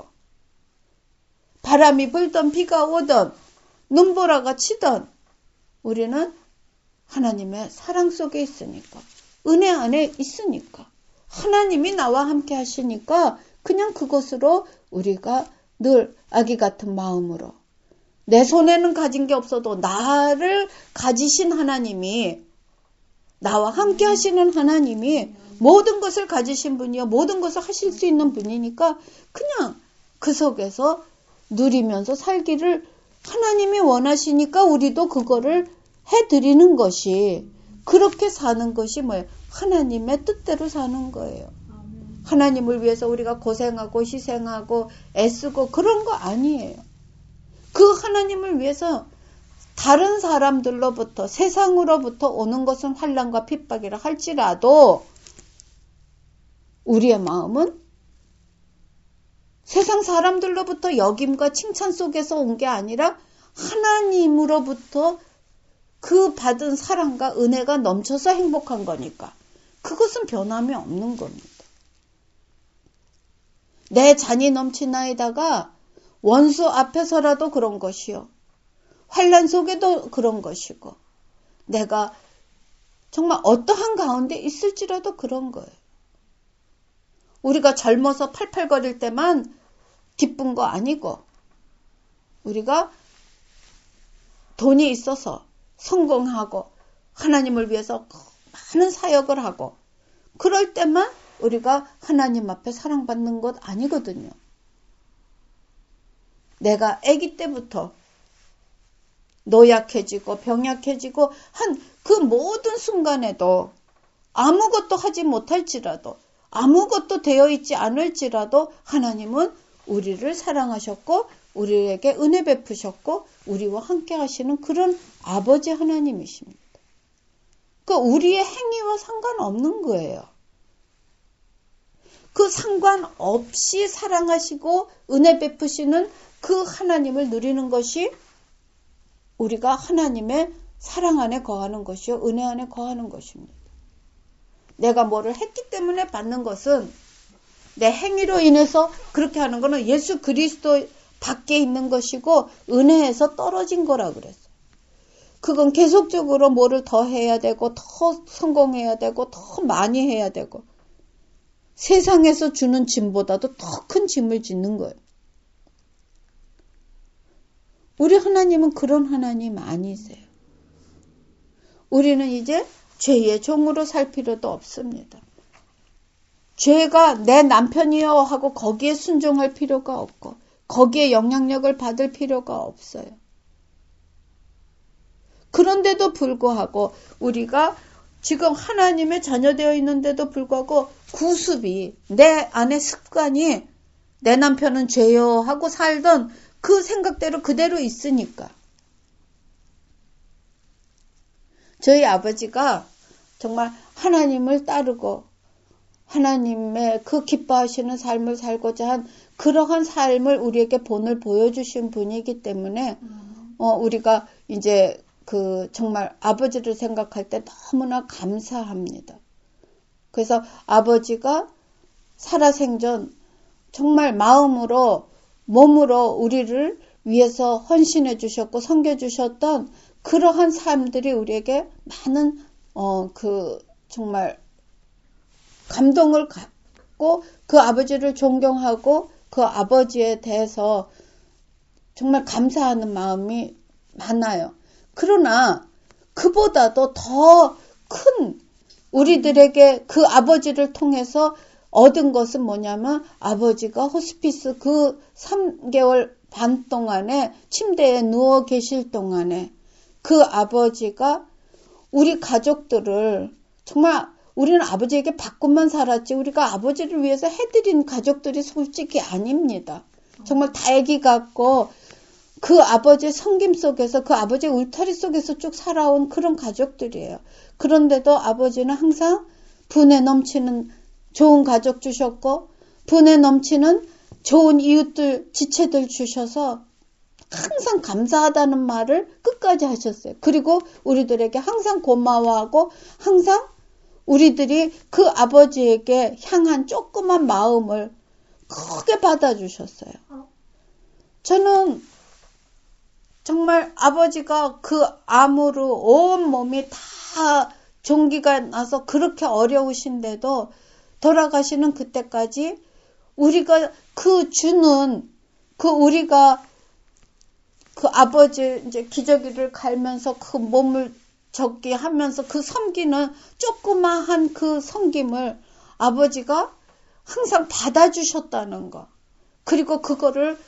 바람이 불던 비가 오던 눈보라가 치던 우리는 하나님의 사랑 속에 있으니까 은혜 안에 있으니까 하나님이 나와 함께 하시니까 그냥 그것으로 우리가 늘 아기 같은 마음으로 내 손에는 가진 게 없어도 나를 가지신 하나님이 나와 함께 하시는 하나님이 모든 것을 가지신 분이요 모든 것을 하실 수 있는 분이니까 그냥 그 속에서 누리면서 살기를 하나님이 원하시니까 우리도 그거를 해드리는 것이 그렇게 사는 것이 뭐예요? 하나님의 뜻대로 사는 거예요. 하나님을 위해서 우리가 고생하고 희생하고 애쓰고 그런 거 아니에요. 그 하나님을 위해서 다른 사람들로부터 세상으로부터 오는 것은 환난과 핍박이라 할지라도 우리의 마음은 세상 사람들로부터 여김과 칭찬 속에서 온 게 아니라 하나님으로부터 그 받은 사랑과 은혜가 넘쳐서 행복한 거니까 그것은 변함이 없는 겁니다. 내 잔이 넘치나이다가 원수 앞에서라도 그런 것이요. 환난 속에도 그런 것이고 내가 정말 어떠한 가운데 있을지라도 그런 거예요. 우리가 젊어서 팔팔거릴 때만 기쁜 거 아니고 우리가 돈이 있어서 성공하고 하나님을 위해서 많은 사역을 하고 그럴 때만 우리가 하나님 앞에 사랑받는 것 아니거든요. 내가 아기 때부터 노약해지고 병약해지고 한 그 모든 순간에도 아무것도 하지 못할지라도 아무것도 되어 있지 않을지라도 하나님은 우리를 사랑하셨고 우리에게 은혜 베푸셨고 우리와 함께 하시는 그런 아버지 하나님이십니다. 그 우리의 행위와 상관없는 거예요. 그 상관없이 사랑하시고 은혜 베푸시는 그 하나님을 누리는 것이 우리가 하나님의 사랑 안에 거하는 것이요 은혜 안에 거하는 것입니다. 내가 뭐를 했기 때문에 받는 것은 내 행위로 인해서 그렇게 하는 것은 예수 그리스도 밖에 있는 것이고 은혜에서 떨어진 거라 그랬어요. 그건 계속적으로 뭐를 더 해야 되고 더 성공해야 되고 더 많이 해야 되고 세상에서 주는 짐보다도 더 큰 짐을 짓는 거예요. 우리 하나님은 그런 하나님 아니세요. 우리는 이제 죄의 종으로 살 필요도 없습니다. 죄가 내 남편이요 하고 거기에 순종할 필요가 없고 거기에 영향력을 받을 필요가 없어요. 그런데도 불구하고 우리가 지금 하나님의 자녀되어 있는데도 불구하고 구습이 내 안에 습관이 내 남편은 죄요 하고 살던 그 생각대로 그대로 있으니까 저희 아버지가 정말 하나님을 따르고 하나님의 그 기뻐하시는 삶을 살고자 한 그러한 삶을 우리에게 본을 보여주신 분이기 때문에 어, 우리가 이제 그 정말 아버지를 생각할 때 너무나 감사합니다. 그래서 아버지가 살아생전 정말 마음으로 몸으로 우리를 위해서 헌신해 주셨고 섬겨 주셨던 그러한 삶들이 우리에게 많은 어, 그 정말 감동을 갖고 그 아버지를 존경하고 그 아버지에 대해서 정말 감사하는 마음이 많아요. 그러나 그보다도 더 큰 우리들에게 그 아버지를 통해서 얻은 것은 뭐냐면 아버지가 호스피스 그 삼 개월 반 동안에 침대에 누워 계실 동안에 그 아버지가 우리 가족들을 정말 우리는 아버지에게 받고만 살았지 우리가 아버지를 위해서 해드린 가족들이 솔직히 아닙니다. 정말 다애기 같고 그 아버지의 섬김 속에서 그 아버지의 울타리 속에서 쭉 살아온 그런 가족들이에요. 그런데도 아버지는 항상 분에 넘치는 좋은 가족 주셨고 분에 넘치는 좋은 이웃들 지체들 주셔서 항상 감사하다는 말을 끝까지 하셨어요. 그리고 우리들에게 항상 고마워하고 항상 우리들이 그 아버지에게 향한 조그만 마음을 크게 받아주셨어요. 저는 정말 아버지가 그 암으로 온 몸이 다 종기가 나서 그렇게 어려우신데도 돌아가시는 그때까지 우리가 그 주는 그 우리가 그 아버지 이제 기저귀를 갈면서 그 몸을 적게 하면서 그 섬기는 조그마한 그 섬김을 아버지가 항상 받아주셨다는 거. 그리고 그거를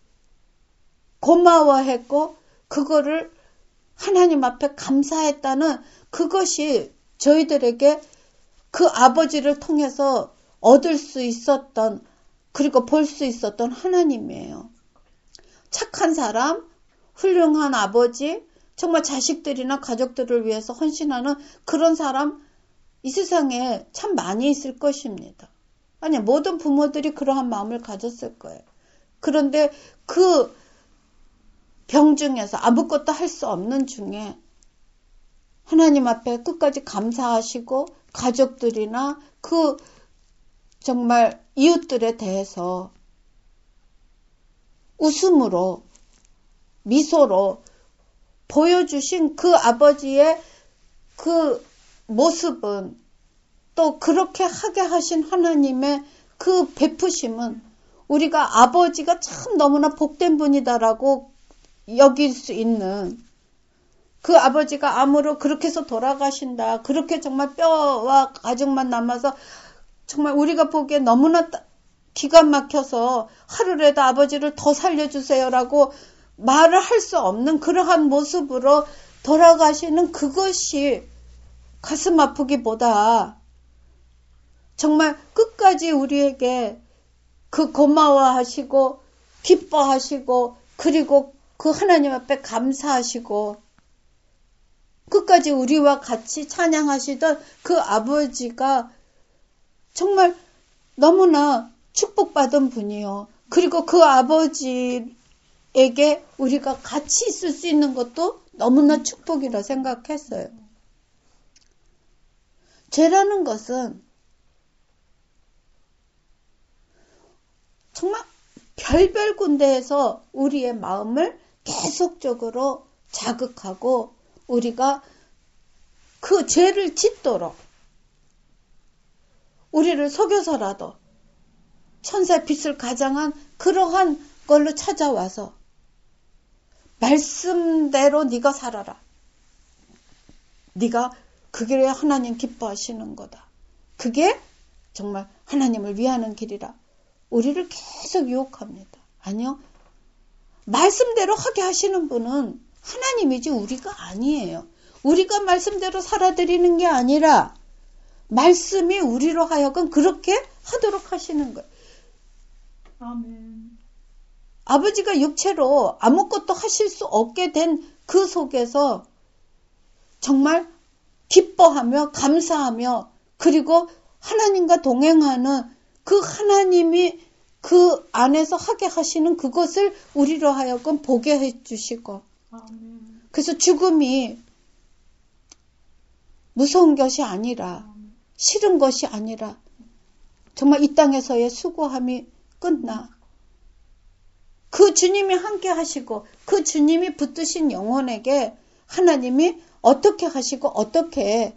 고마워했고 그거를 하나님 앞에 감사했다는 그것이 저희들에게 그 아버지를 통해서 얻을 수 있었던 그리고 볼 수 있었던 하나님이에요. 착한 사람, 훌륭한 아버지, 정말 자식들이나 가족들을 위해서 헌신하는 그런 사람 이 세상에 참 많이 있을 것입니다. 아니 모든 부모들이 그러한 마음을 가졌을 거예요. 그런데 그 병 중에서 아무것도 할 수 없는 중에 하나님 앞에 끝까지 감사하시고 가족들이나 그 정말 이웃들에 대해서 웃음으로 미소로 보여주신 그 아버지의 그 모습은 또 그렇게 하게 하신 하나님의 그 베푸심은 우리가 아버지가 참 너무나 복된 분이다라고 여길 수 있는 그 아버지가 암으로 그렇게 해서 돌아가신다. 그렇게 정말 뼈와 가죽만 남아서 정말 우리가 보기에 너무나 기가 막혀서 하루라도 아버지를 더 살려주세요라고 말을 할 수 없는 그러한 모습으로 돌아가시는 그것이 가슴 아프기보다 정말 끝까지 우리에게 그 고마워하시고 기뻐하시고 그리고 그 하나님 앞에 감사하시고 끝까지 우리와 같이 찬양하시던 그 아버지가 정말 너무나 축복받은 분이요. 그리고 그 아버지에게 우리가 같이 있을 수 있는 것도 너무나 축복이라 생각했어요. 죄라는 것은 정말 별별 군데에서 우리의 마음을 계속적으로 자극하고 우리가 그 죄를 짓도록 우리를 속여서라도 천사의 빛을 가장한 그러한 걸로 찾아와서 말씀대로 네가 살아라. 네가 그게 하나님 기뻐하시는 거다. 그게 정말 하나님을 위하는 길이라. 우리를 계속 유혹합니다. 아니요. 말씀대로 하게 하시는 분은 하나님이지 우리가 아니에요. 우리가 말씀대로 살아드리는 게 아니라 말씀이 우리로 하여금 그렇게 하도록 하시는 거예요. 아멘. 아버지가 육체로 아무것도 하실 수 없게 된 그 속에서 정말 기뻐하며 감사하며 그리고 하나님과 동행하는 그 하나님이 그 안에서 하게 하시는 그것을 우리로 하여금 보게 해주시고, 아멘. 그래서 죽음이 무서운 것이 아니라, 싫은 것이 아니라 정말 이 땅에서의 수고함이 끝나 그 주님이 함께 하시고 그 주님이 붙드신 영혼에게 하나님이 어떻게 하시고 어떻게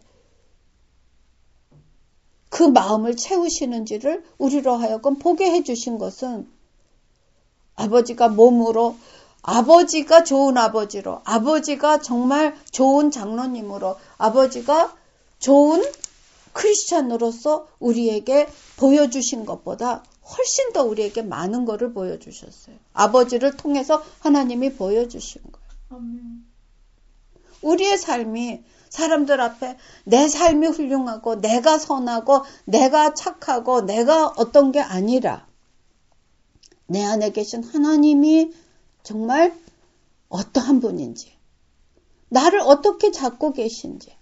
그 마음을 채우시는지를 우리로 하여금 보게 해주신 것은 아버지가 몸으로, 아버지가 좋은 아버지로, 아버지가 정말 좋은 장로님으로, 아버지가 좋은 크리스찬으로서 우리에게 보여주신 것보다 훨씬 더 우리에게 많은 것을 보여주셨어요. 아버지를 통해서 하나님이 보여주신 거예요. 아멘. 우리의 삶이 사람들 앞에 내 삶이 훌륭하고 내가 선하고 내가 착하고 내가 어떤 게 아니라 내 안에 계신 하나님이 정말 어떠한 분인지, 나를 어떻게 잡고 계신지,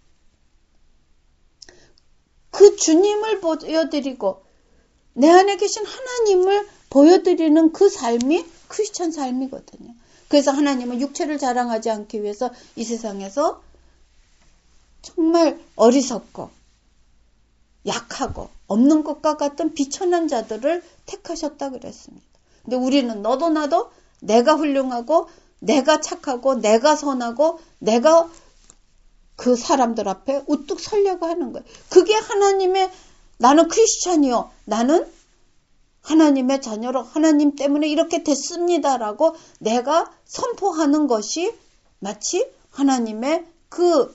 그 주님을 보여드리고 내 안에 계신 하나님을 보여드리는 그 삶이 크리스천 삶이거든요. 그래서 하나님은 육체를 자랑하지 않기 위해서 이 세상에서 정말 어리석고 약하고 없는 것과 같은 비천한 자들을 택하셨다 그랬습니다. 근데 우리는 너도 나도 내가 훌륭하고 내가 착하고 내가 선하고 내가 그 사람들 앞에 우뚝 서려고 하는 거예요. 그게 하나님의, 나는 크리스찬이요, 나는 하나님의 자녀로 하나님 때문에 이렇게 됐습니다라고 내가 선포하는 것이 마치 하나님의 그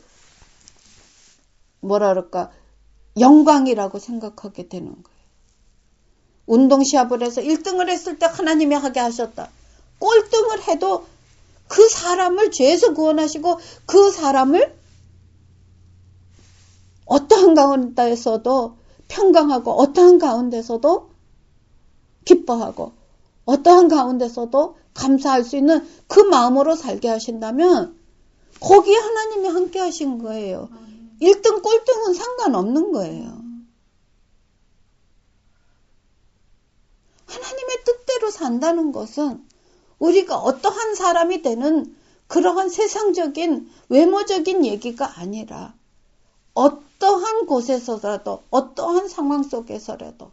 뭐라 그럴까 영광이라고 생각하게 되는 거예요. 운동 시합을 해서 일 등을 했을 때 하나님이 하게 하셨다. 꼴등을 해도 그 사람을 죄에서 구원하시고 그 사람을 어떠한 가운데서도 평강하고 어떠한 가운데서도 기뻐하고 어떠한 가운데서도 감사할 수 있는 그 마음으로 살게 하신다면 거기에 하나님이 함께 하신 거예요. 일 등 꼴등은 상관없는 거예요. 하나님의 뜻대로 산다는 것은 우리가 어떠한 사람이 되는 그러한 세상적인 외모적인 얘기가 아니라 어떠한 곳에서라도 어떠한 상황 속에서라도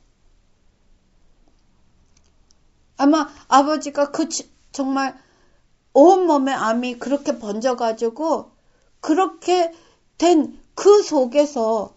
아마 아버지가 그 정말 온몸에 암이 그렇게 번져가지고 그렇게 된 그 속에서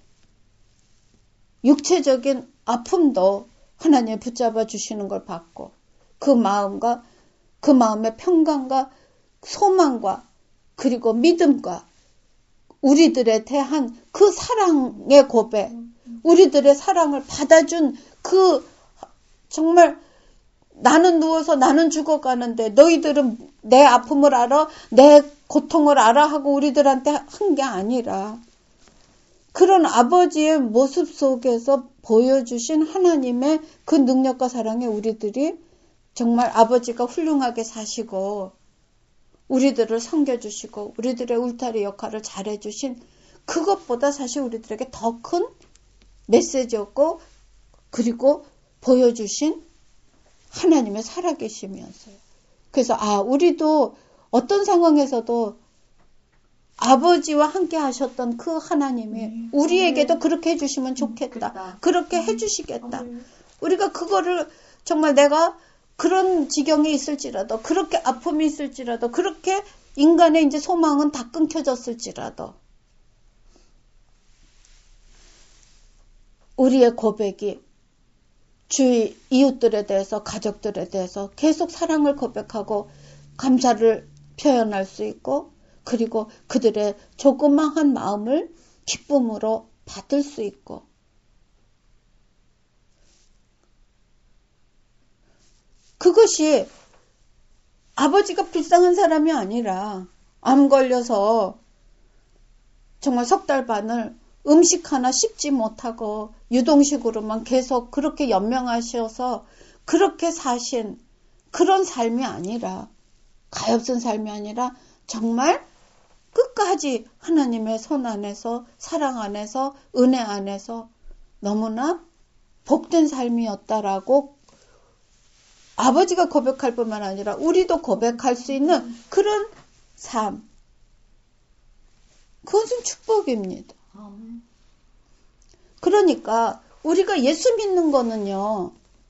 육체적인 아픔도 하나님 붙잡아 주시는 걸 봤고 그 마음과 그 마음의 평강과 소망과 그리고 믿음과 우리들에 대한 그 사랑의 고백, 우리들의 사랑을 받아준 그 정말 나는 누워서 나는 죽어가는데 너희들은 내 아픔을 알아, 내 고통을 알아 하고 우리들한테 한 게 아니라 그런 아버지의 모습 속에서 보여주신 하나님의 그 능력과 사랑에 우리들이 정말 아버지가 훌륭하게 사시고 우리들을 섬겨주시고 우리들의 울타리 역할을 잘해주신 그것보다 사실 우리들에게 더 큰 메시지였고 그리고 보여주신 하나님의 살아계심이었어요. 그래서 아 우리도 어떤 상황에서도 아버지와 함께 하셨던 그 하나님이 음, 우리에게도 아멘. 그렇게 해주시면 좋겠다. 좋겠다. 그렇게 음, 해주시겠다. 아멘. 우리가 그거를 정말 내가 그런 지경에 있을지라도 그렇게 아픔이 있을지라도 그렇게 인간의 이제 소망은 다 끊겨졌을지라도 우리의 고백이 주위 이웃들에 대해서 가족들에 대해서 계속 사랑을 고백하고 감사를 표현할 수 있고 그리고 그들의 조그마한 마음을 기쁨으로 받을 수 있고 그것이 아버지가 불쌍한 사람이 아니라 암 걸려서 정말 석 달 반을 음식 하나 씹지 못하고 유동식으로만 계속 그렇게 연명하셔서 그렇게 사신 그런 삶이 아니라 가엾은 삶이 아니라 정말 끝까지 하나님의 손 안에서 사랑 안에서 은혜 안에서 너무나 복된 삶이었다라고 아버지가 고백할 뿐만 아니라 우리도 고백할 수 있는 그런 삶. 그것은 축복입니다. 그러니까 우리가 예수 믿는 거는요.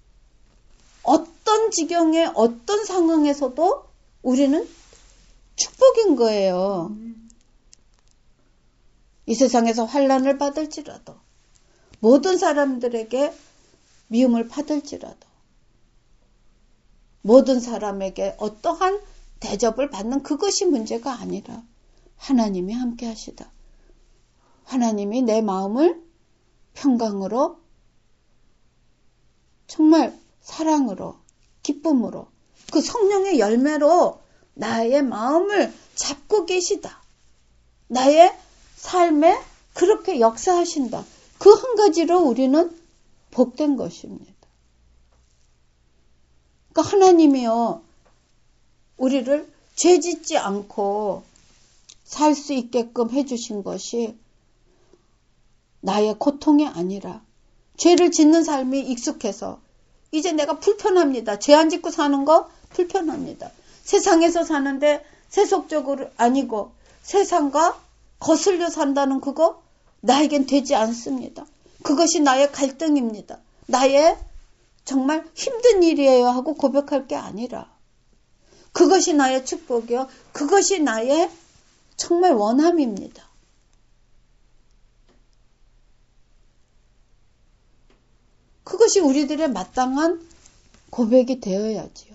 어떤 지경에 어떤 상황에서도 우리는 축복인 거예요. 이 세상에서 환난을 받을지라도 모든 사람들에게 미움을 받을지라도 모든 사람에게 어떠한 대접을 받는 그것이 문제가 아니라 하나님이 함께 하시다. 하나님이 내 마음을 평강으로 정말 사랑으로 기쁨으로 그 성령의 열매로 나의 마음을 잡고 계시다. 나의 삶에 그렇게 역사하신다. 그 한 가지로 우리는 복된 것입니다. 그러니까 하나님이요, 우리를 죄짓지 않고 살 수 있게끔 해주신 것이 나의 고통이 아니라 죄를 짓는 삶이 익숙해서 이제 내가 불편합니다. 죄 안 짓고 사는 거 불편합니다. 세상에서 사는데 세속적으로 아니고 세상과 거슬려 산다는 그거 나에겐 되지 않습니다. 그것이 나의 갈등입니다. 나의 정말 힘든 일이에요 하고 고백할 게 아니라 그것이 나의 축복이요. 그것이 나의 정말 원함입니다. 그것이 우리들의 마땅한 고백이 되어야지요.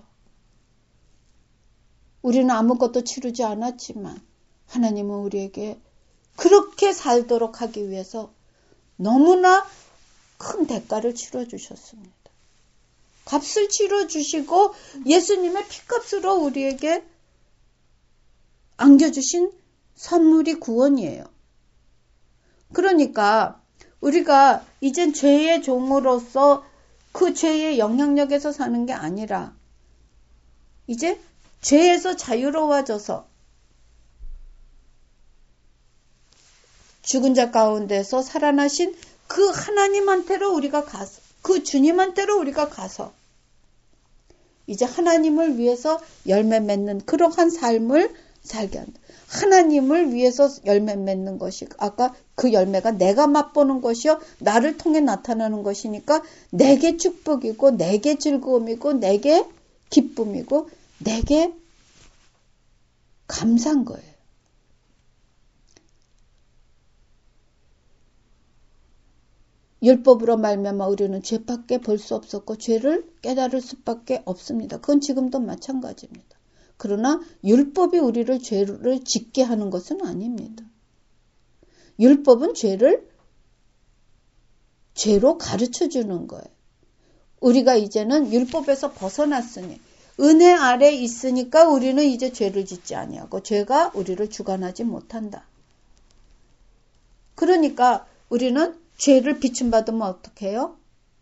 우리는 아무것도 치르지 않았지만 하나님은 우리에게 그렇게 살도록 하기 위해서 너무나 큰 대가를 치러주셨습니다. 값을 치러주시고 예수님의 피값으로 우리에게 안겨주신 선물이 구원이에요. 그러니까 우리가 이젠 죄의 종으로서 그 죄의 영향력에서 사는 게 아니라 이제 죄에서 자유로워져서 죽은 자 가운데서 살아나신 그 하나님한테로 우리가 가서 그 주님한테로 우리가 가서 이제 하나님을 위해서 열매 맺는 그러한 삶을 살게 한다. 하나님을 위해서 열매 맺는 것이 아까 그 열매가 내가 맛보는 것이요 나를 통해 나타나는 것이니까 내게 축복이고 내게 즐거움이고 내게 기쁨이고 내게 감사한 거예요. 율법으로 말미암아 우리는 죄밖에 볼 수 없었고 죄를 깨달을 수밖에 없습니다. 그건 지금도 마찬가지입니다. 그러나 율법이 우리를 죄를 짓게 하는 것은 아닙니다. 율법은 죄를 죄로 가르쳐 주는 거예요. 우리가 이제는 율법에서 벗어났으니 은혜 아래 있으니까 우리는 이제 죄를 짓지 아니하고 죄가 우리를 주관하지 못한다. 그러니까 우리는 죄를 비춤받으면 어떻게 해요?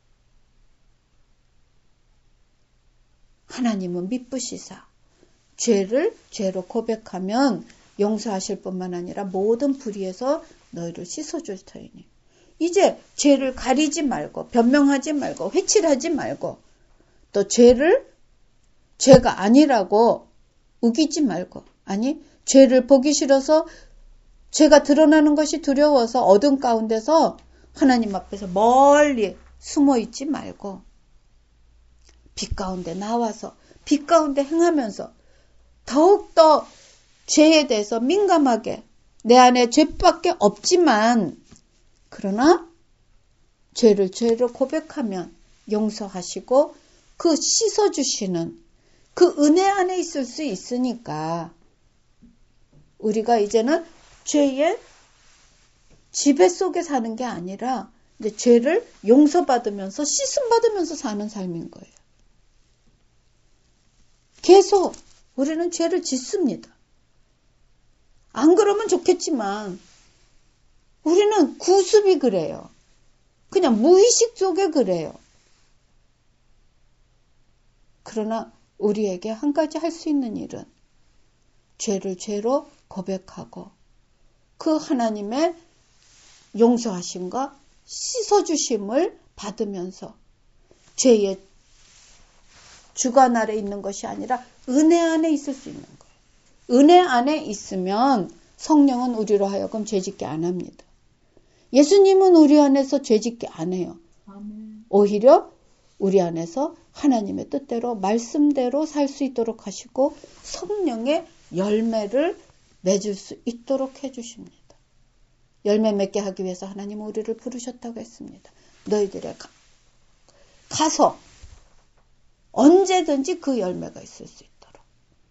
하나님은 미쁘시사 죄를 죄로 고백하면 용서하실 뿐만 아니라 모든 불의에서 너희를 씻어줄 터이니 이제 죄를 가리지 말고 변명하지 말고 회칠하지 말고 또 죄를 죄가 아니라고 우기지 말고 아니 죄를 보기 싫어서 죄가 드러나는 것이 두려워서 어둠 가운데서 하나님 앞에서 멀리 숨어 있지 말고 빛 가운데 나와서 빛 가운데 행하면서 더욱더 죄에 대해서 민감하게 내 안에 죄밖에 없지만 그러나 죄를 죄로 고백하면 용서하시고 그 씻어주시는 그 은혜 안에 있을 수 있으니까 우리가 이제는 죄의 지배 속에 사는 게 아니라 이제 죄를 용서받으면서 씻음받으면서 사는 삶인 거예요. 계속 우리는 죄를 짓습니다. 안 그러면 좋겠지만 우리는 구습이 그래요. 그냥 무의식 속에 그래요. 그러나 우리에게 한 가지 할 수 있는 일은 죄를 죄로 고백하고 그 하나님의 용서하심과 씻어주심을 받으면서 죄의 주관 아래 있는 것이 아니라 은혜 안에 있을 수 있는 거예요. 은혜 안에 있으면 성령은 우리로 하여금 죄짓게 안 합니다. 예수님은 우리 안에서 죄짓게 안 해요. 아멘. 오히려 우리 안에서 하나님의 뜻대로 말씀대로 살 수 있도록 하시고 성령의 열매를 맺을 수 있도록 해주십니다. 열매 맺게 하기 위해서 하나님은 우리를 부르셨다고 했습니다. 너희들의 가, 가서 언제든지 그 열매가 있을 수 있도록.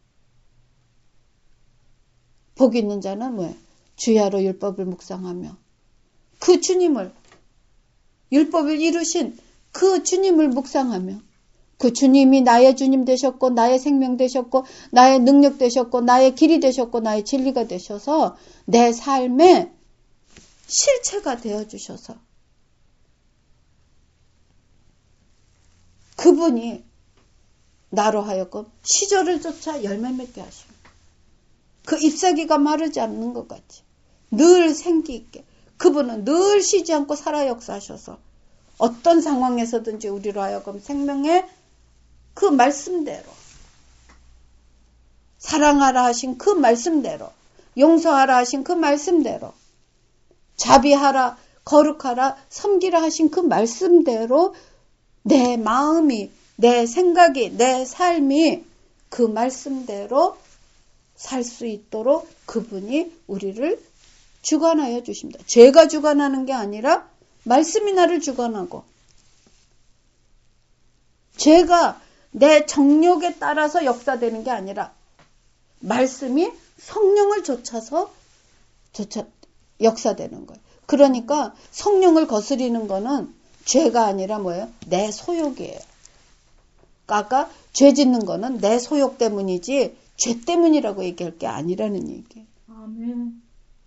복 있는 자는 뭐예요? 주야로 율법을 묵상하며 그 주님을, 율법을 이루신 그 주님을 묵상하며 그 주님이 나의 주님 되셨고 나의 생명 되셨고 나의 능력 되셨고 나의 길이 되셨고 나의 진리가 되셔서 내 삶의 실체가 되어주셔서 그분이 나로 하여금 시절을 쫓아 열매 맺게 하십니다. 그 잎사귀가 마르지 않는 것 같이 늘 생기 있게 그분은 늘 쉬지 않고 살아 역사하셔서 어떤 상황에서든지 우리로 하여금 생명의 그 말씀대로 사랑하라 하신 그 말씀대로 용서하라 하신 그 말씀대로 자비하라 거룩하라 섬기라 하신 그 말씀대로 내 마음이 내 생각이 내 삶이 그 말씀대로 살 수 있도록 그분이 우리를 주관하여 주십니다. 죄가 주관하는 게 아니라 말씀이 나를 주관하고 죄가 내 정욕에 따라서 역사되는 게 아니라 말씀이 성령을 쫓아서 쫓아 역사되는 거예요. 그러니까 성령을 거스리는 거는 죄가 아니라 뭐예요? 내 소욕이에요. 아까 죄 짓는 거는 내 소욕 때문이지 죄 때문이라고 얘기할 게 아니라는 얘기예요. 아멘.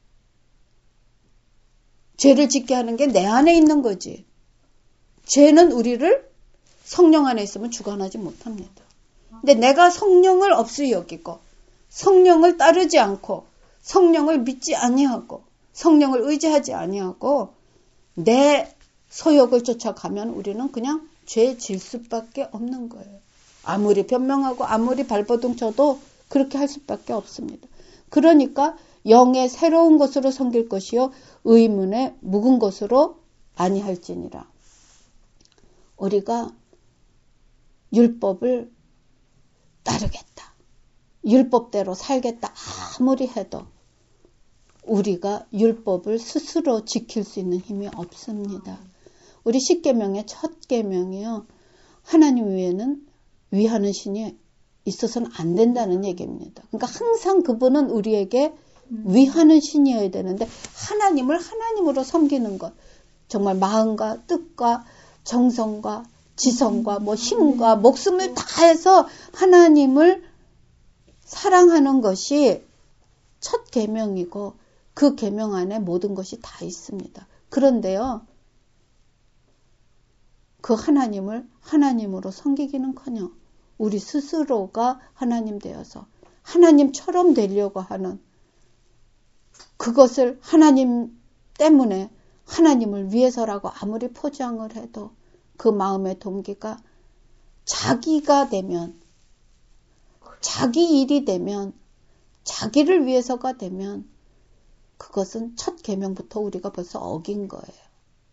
죄를 짓게 하는 게 내 안에 있는 거지. 죄는 우리를 성령 안에 있으면 주관하지 못합니다. 근데 내가 성령을 없이 여기고 성령을 따르지 않고 성령을 믿지 아니하고 성령을 의지하지 아니하고 내 소욕을 쫓아가면 우리는 그냥 죄 질 수밖에 없는 거예요. 아무리 변명하고 아무리 발버둥 쳐도 그렇게 할 수밖에 없습니다. 그러니까 영의 새로운 것으로 섬길 것이요 의문의 묵은 것으로 아니할지니라. 우리가 율법을 따르겠다. 율법대로 살겠다. 아무리 해도 우리가 율법을 스스로 지킬 수 있는 힘이 없습니다. 우리 십계명의 첫 계명이요. 하나님 외에는 위하는 신이 있어서는 안 된다는 얘기입니다. 그러니까 항상 그분은 우리에게 위하는 신이어야 되는데 하나님을 하나님으로 섬기는 것. 정말 마음과 뜻과 정성과 지성과 뭐 힘과 목숨을 다해서 하나님을 사랑하는 것이 첫 계명이고 그 계명 안에 모든 것이 다 있습니다. 그런데요. 그 하나님을 하나님으로 섬기기는커녕 우리 스스로가 하나님 되어서 하나님처럼 되려고 하는 그것을 하나님 때문에 하나님을 위해서라고 아무리 포장을 해도 그 마음의 동기가 자기가 되면 자기 일이 되면 자기를 위해서가 되면 그것은 첫 계명부터 우리가 벌써 어긴 거예요.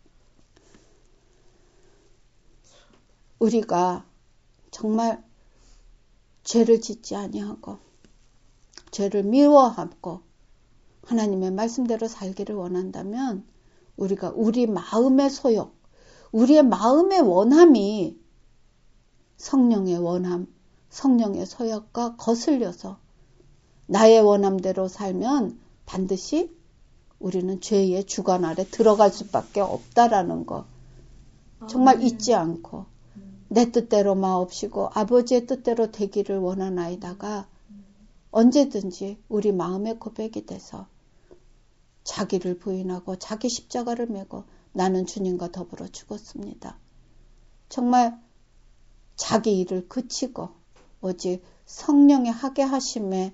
우리가 정말 죄를 짓지 아니하고 죄를 미워하고 하나님의 말씀대로 살기를 원한다면 우리가 우리 마음의 소욕, 우리의 마음의 원함이 성령의 원함, 성령의 소욕과 거슬려서 나의 원함대로 살면 반드시 우리는 죄의 주관 아래 들어갈 수밖에 없다라는 거 정말 잊지 않고 내 뜻대로 마옵시고 아버지의 뜻대로 되기를 원하나이다가 언제든지 우리 마음의 고백이 돼서 자기를 부인하고 자기 십자가를 메고 나는 주님과 더불어 죽었습니다. 정말 자기 일을 그치고 오직 성령의 하게 하심에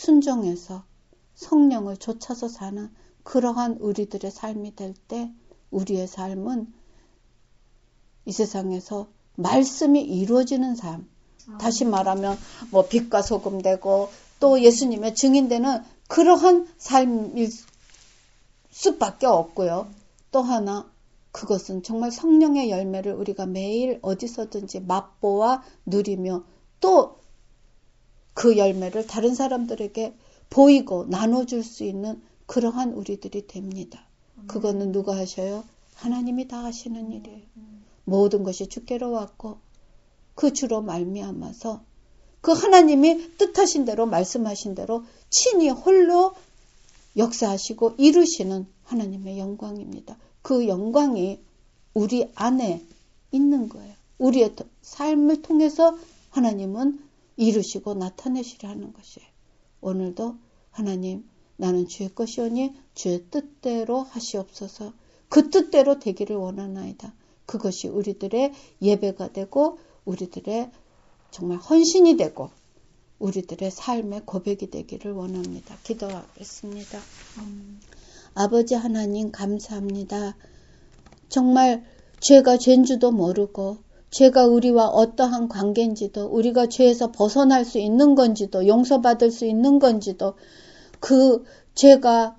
순종해서 성령을 좇아서 사는 그러한 우리들의 삶이 될 때 우리의 삶은 이 세상에서 말씀이 이루어지는 삶. 아. 다시 말하면 뭐 빛과 소금 되고 또 예수님의 증인되는 그러한 삶일 수밖에 없고요. 또 하나 그것은 정말 성령의 열매를 우리가 매일 어디서든지 맛보아 누리며 또 그 열매를 다른 사람들에게 보이고 나눠줄 수 있는 그러한 우리들이 됩니다. 그거는 누가 하셔요? 하나님이 다 하시는 일이에요. 모든 것이 주께로 왔고 그 주로 말미암아서 그 하나님이 뜻하신 대로 말씀하신 대로 친히 홀로 역사하시고 이루시는 하나님의 영광입니다. 그 영광이 우리 안에 있는 거예요. 우리의 삶을 통해서 하나님은 이루시고 나타내시려 하는 것이에요. 오늘도 하나님 나는 주의 것이오니 주의 뜻대로 하시옵소서. 그 뜻대로 되기를 원하나이다. 그것이 우리들의 예배가 되고 우리들의 정말 헌신이 되고 우리들의 삶의 고백이 되기를 원합니다. 기도하겠습니다. 음. 아버지 하나님 감사합니다. 정말 죄가 죄인지도 모르고 죄가 우리와 어떠한 관계인지도 우리가 죄에서 벗어날 수 있는 건지도 용서받을 수 있는 건지도 그 죄가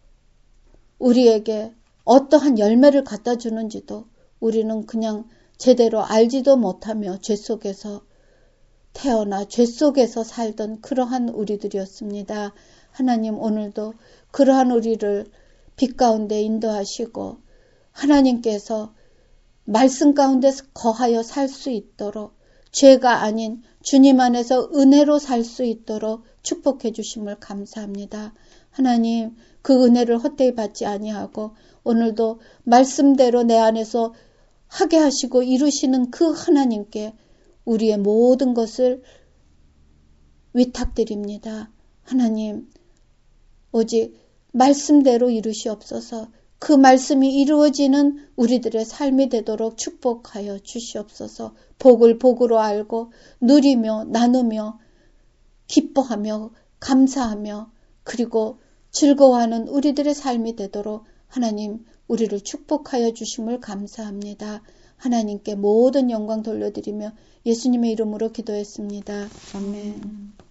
우리에게 어떠한 열매를 갖다 주는지도 우리는 그냥 제대로 알지도 못하며 죄 속에서 태어나 죄 속에서 살던 그러한 우리들이었습니다. 하나님 오늘도 그러한 우리를 빛 가운데 인도하시고 하나님께서 말씀 가운데 거하여 살 수 있도록 죄가 아닌 주님 안에서 은혜로 살 수 있도록 축복해 주심을 감사합니다. 하나님 그 은혜를 헛되이 받지 아니하고 오늘도 말씀대로 내 안에서 하게 하시고 이루시는 그 하나님께 우리의 모든 것을 위탁드립니다. 하나님 오직 말씀대로 이루시옵소서. 그 말씀이 이루어지는 우리들의 삶이 되도록 축복하여 주시옵소서. 복을 복으로 알고 누리며 나누며 기뻐하며 감사하며 그리고 즐거워하는 우리들의 삶이 되도록 하나님 우리를 축복하여 주심을 감사합니다. 하나님께 모든 영광 돌려드리며 예수님의 이름으로 기도했습니다. 아멘.